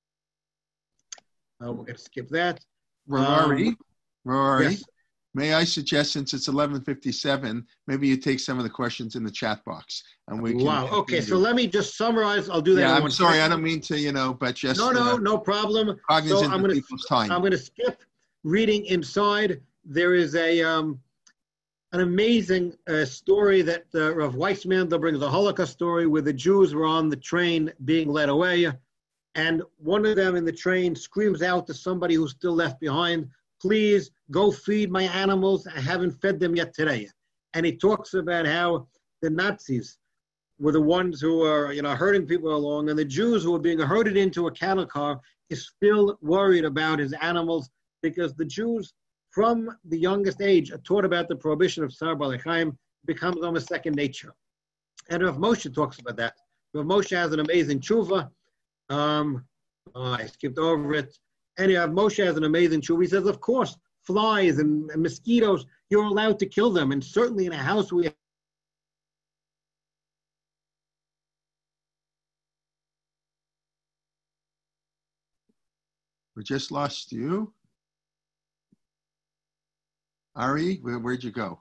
Uh, we're going to skip that. Rory, um, Rory, yes. May I suggest, since it's eleven fifty-seven, maybe you take some of the questions in the chat box, and we can. Wow. Okay, so let me just summarize. I'll do that. Yeah, in I'm one sorry, second. I don't mean to, you know, but just. No, no, uh, no problem. Cognizant so I'm of gonna, people's time. I'm going to skip reading inside. There is a um, an amazing uh, story that uh, Rav Weissman brings, a Holocaust story where the Jews were on the train being led away. And one of them in the train screams out to somebody who's still left behind, please go feed my animals. I haven't fed them yet today. And he talks about how the Nazis were the ones who are, you know, herding people along, and the Jews who are being herded into a cattle car is still worried about his animals, because the Jews from the youngest age are taught about the prohibition of Tsar Baal Chaim, becomes almost second nature. And Rav Moshe talks about that. Rav Moshe has an amazing tshuva. Um, oh, I skipped over it. Anyway, Moshe has an amazing tshuva. He says, of course, flies and, and mosquitoes, you're allowed to kill them. And certainly in a house we We just lost you. Ari, where, where'd you go?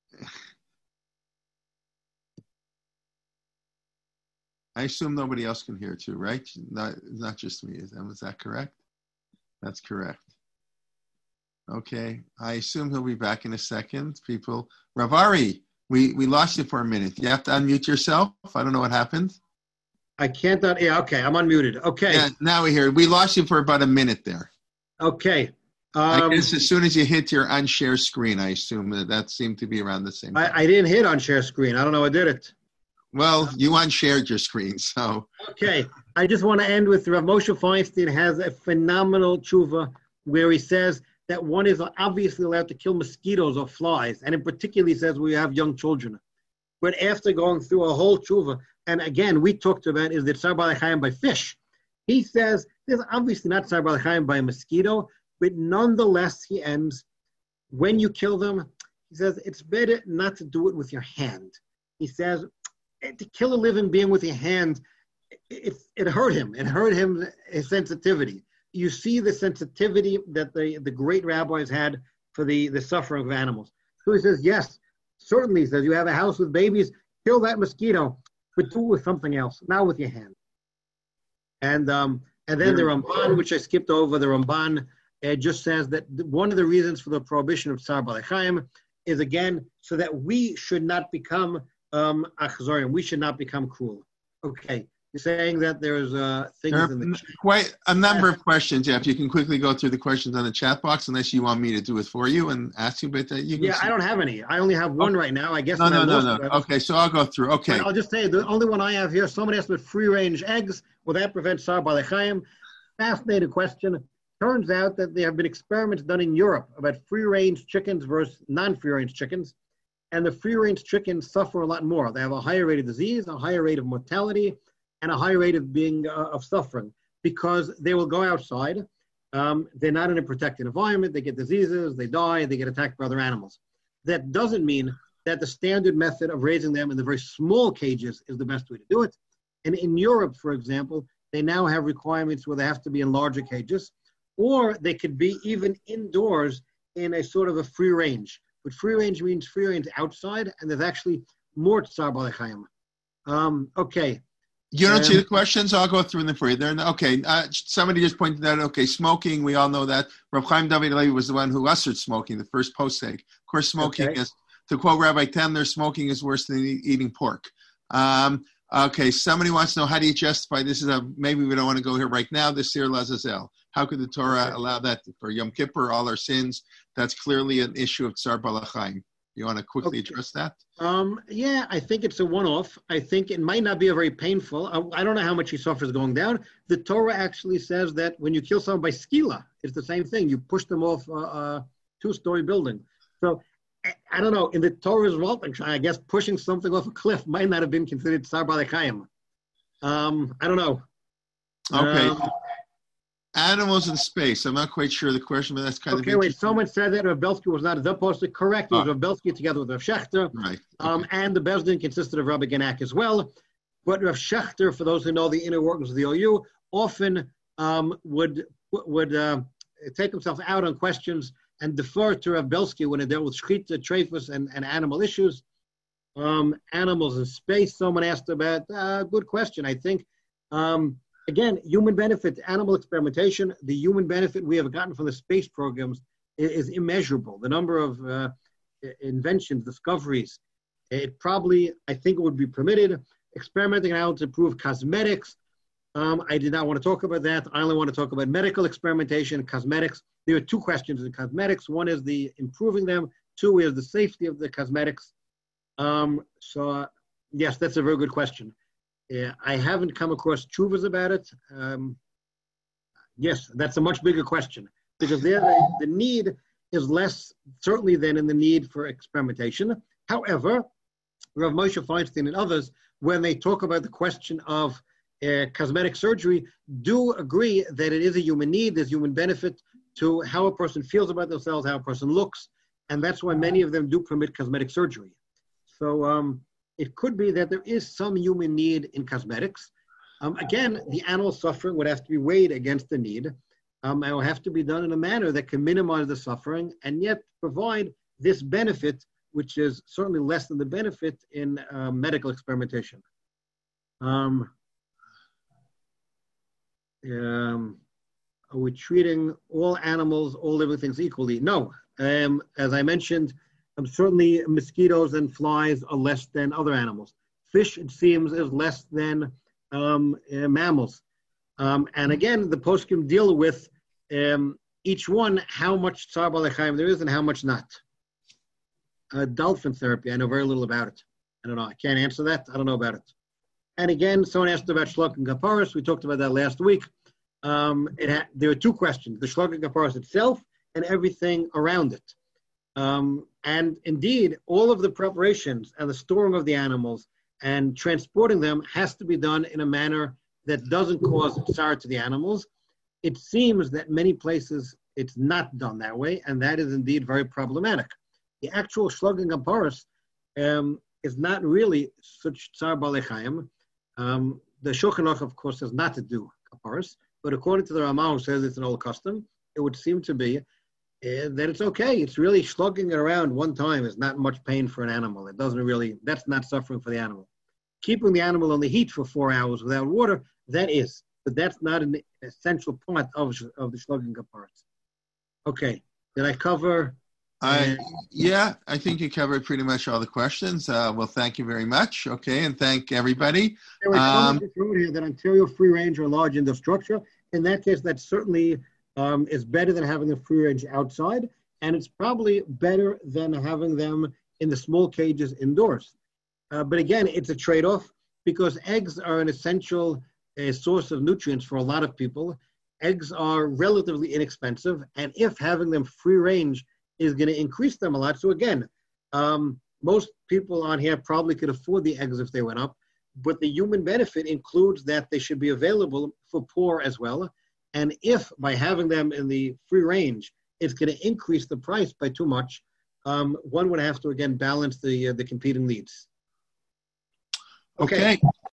I assume nobody else can hear too, right? Not, not just me. Is that, is that correct? That's correct. Okay. I assume he'll be back in a second. People, Rav Ari, we, we lost you for a minute. You have to unmute yourself. I don't know what happened. I can't, un- yeah, okay, I'm unmuted. Okay. Yeah, now we hear. We lost you for about a minute there. Okay. Um, I guess as soon as you hit your unshare screen, I assume that that seemed to be around the same time. I, I didn't hit unshare screen. I don't know I did it. Well, you unshared your screen, so. Okay. I just want to end with Rav Moshe Feinstein has a phenomenal tshuva where he says that one is obviously allowed to kill mosquitoes or flies. And in particular, he says we have young children. But after going through a whole tshuva, and again, we talked about is that Tsar Baal Chaim by fish. He says there's obviously not Tsar Baal Chaim by a mosquito, but nonetheless, he ends, when you kill them, he says it's better not to do it with your hand. He says, to kill a living being with your hand, it, it hurt him. It hurt him, his sensitivity. You see the sensitivity that the, the great rabbis had for the, the suffering of animals. So he says, yes, certainly, he says, you have a house with babies, kill that mosquito, but do it with something else, not with your hand. And um, and then the Ramban, which I skipped over, the Ramban uh, just says that one of the reasons for the prohibition of Tsar Baal Chaim is, again, so that we should not become um, achzorim, we should not become cruel. Okay, you're saying that there's uh, things there are in the chat. Quite a number of questions, Jeff. You can quickly go through the questions on the chat box, unless you want me to do it for you and ask you, but uh, you can Yeah, see. I don't have any. I only have one right now. I guess. No, no, I no, lost no. it. Okay, so I'll go through. Okay. But I'll just say the only one I have here, someone asked about free-range eggs. Will that prevent Tsar Baal Chaim? Fascinating question. turns out that there have been experiments done in Europe about free-range chickens versus non-free-range chickens, and the free-range chickens suffer a lot more. They have a higher rate of disease, a higher rate of mortality, and a higher rate of being uh, of suffering because they will go outside. Um, they're not in a protected environment. They get diseases, they die, they get attacked by other animals. That doesn't mean that the standard method of raising them in the very small cages is the best way to do it. And in Europe, for example, they now have requirements where they have to be in larger cages, or they could be even indoors in a sort of a free range. But free range means free range outside, and there's actually more Tsar Balei Chayim. Um, okay. You don't um, see the questions? I'll go through them for you. They're, okay, uh, somebody just pointed out, okay, smoking, we all know that. Rav Chaim David Levi was the one who ushered smoking, the first posek. Of course, smoking okay. is, to quote Rabbi Tendler, smoking is worse than e- eating pork. Um, okay, somebody wants to know, how do you justify, this is a, maybe we don't want to go here right now, the Sir Lazazel. How could the Torah okay. allow that for Yom Kippur, all our sins? That's clearly an issue of Tsar Balei Chayim. You want to quickly okay. address that? Um, yeah, I think it's a one-off. I think it might not be a very painful. I, I don't know how much he suffers going down. The Torah actually says that when you kill someone by skila, it's the same thing. You push them off a, a two-story building. So I, I don't know. In the Torah's Waltenstein, I guess pushing something off a cliff might not have been considered Tsar Balei Chayim. Um, I don't know. Okay. Um, Animals in space. I'm not quite sure the question, but that's kind okay, of Okay, wait. Someone said that Rav Belsky was not the poster. Correct. It was oh. Rav Belsky together with Rav Shechter. Right. Okay. Um, and the Bezdin consisted of Rabbi Genak as well. But Rav Shechter, for those who know the inner workings of the O U, often um, would would uh, take himself out on questions and defer to Rav Belsky when it dealt with Shechita, Treifus, and, and animal issues. Um, animals in space, someone asked about. Uh, good question. I think, um, again, human benefit, animal experimentation, the human benefit we have gotten from the space programs is, is immeasurable. The number of uh, inventions, discoveries, it probably, I think it would be permitted. Experimenting now to improve cosmetics. Um, I did not want to talk about that. I only want to talk about medical experimentation, cosmetics. There are two questions in cosmetics. One is the improving them. Two is the safety of the cosmetics. Um, so, uh, yes, that's a very good question. Uh, I haven't come across tshuvas about it. Um, yes, that's a much bigger question because there the, the need is less certainly than in the need for experimentation. However, Rav Moshe Feinstein and others, when they talk about the question of uh, cosmetic surgery, do agree that it is a human need, there's human benefit to how a person feels about themselves, how a person looks, and that's why many of them do permit cosmetic surgery. So um, it could be that there is some human need in cosmetics. Um, again, the animal suffering would have to be weighed against the need. Um, and it will have to be done in a manner that can minimize the suffering and yet provide this benefit, which is certainly less than the benefit in uh, medical experimentation. Um, um, are we treating all animals, all living things equally? No. Um, as I mentioned, um, certainly mosquitoes and flies are less than other animals. Fish, it seems, is less than um, uh, mammals. Um, and again, the poskim deal with um, each one, how much Tsar Balei Chayim there is and how much not. Uh, dolphin therapy, I know very little about it. I don't know, I can't answer that. I don't know about it. And again, someone asked about Shlok and Kaparis. We talked about that last week. Um, it ha- there are two questions, the Shlok and Kaparis itself and everything around it. Um, and indeed, all of the preparations and the storing of the animals and transporting them has to be done in a manner that doesn't cause tsar to the animals. It seems that many places it's not done that way, and that is indeed very problematic. The actual Shlok and Kaparis um, is not really such Tsar Balei Chayim. Um, the Shulchan Aruch, of course, says not to do Kaparis, but according to the Ramah, who says it's an old custom, it would seem to be uh, that it's okay. It's really slugging it around one time is not much pain for an animal. It doesn't really, that's not suffering for the animal. Keeping the animal on the heat for four hours without water, that is, but that's not an essential part of, of the Shlok and Kaparis. Okay, did I cover? I, yeah, I think you covered pretty much all the questions. Uh, well, thank you very much. Okay, and thank everybody. There was um, here that Ontario free range or large indoor structure. In that case, that certainly um, is better than having the free range outside, and it's probably better than having them in the small cages indoors. Uh, but again, it's a trade-off because eggs are an essential uh, source of nutrients for a lot of people. eggs are relatively inexpensive, and if having them free range is going to increase them a lot. So again, um, most people on here probably could afford the eggs if they went up, but the human benefit includes that they should be available for poor as well. And if by having them in the free range, it's going to increase the price by too much, um, one would have to again balance the uh, the competing needs. Okay. okay.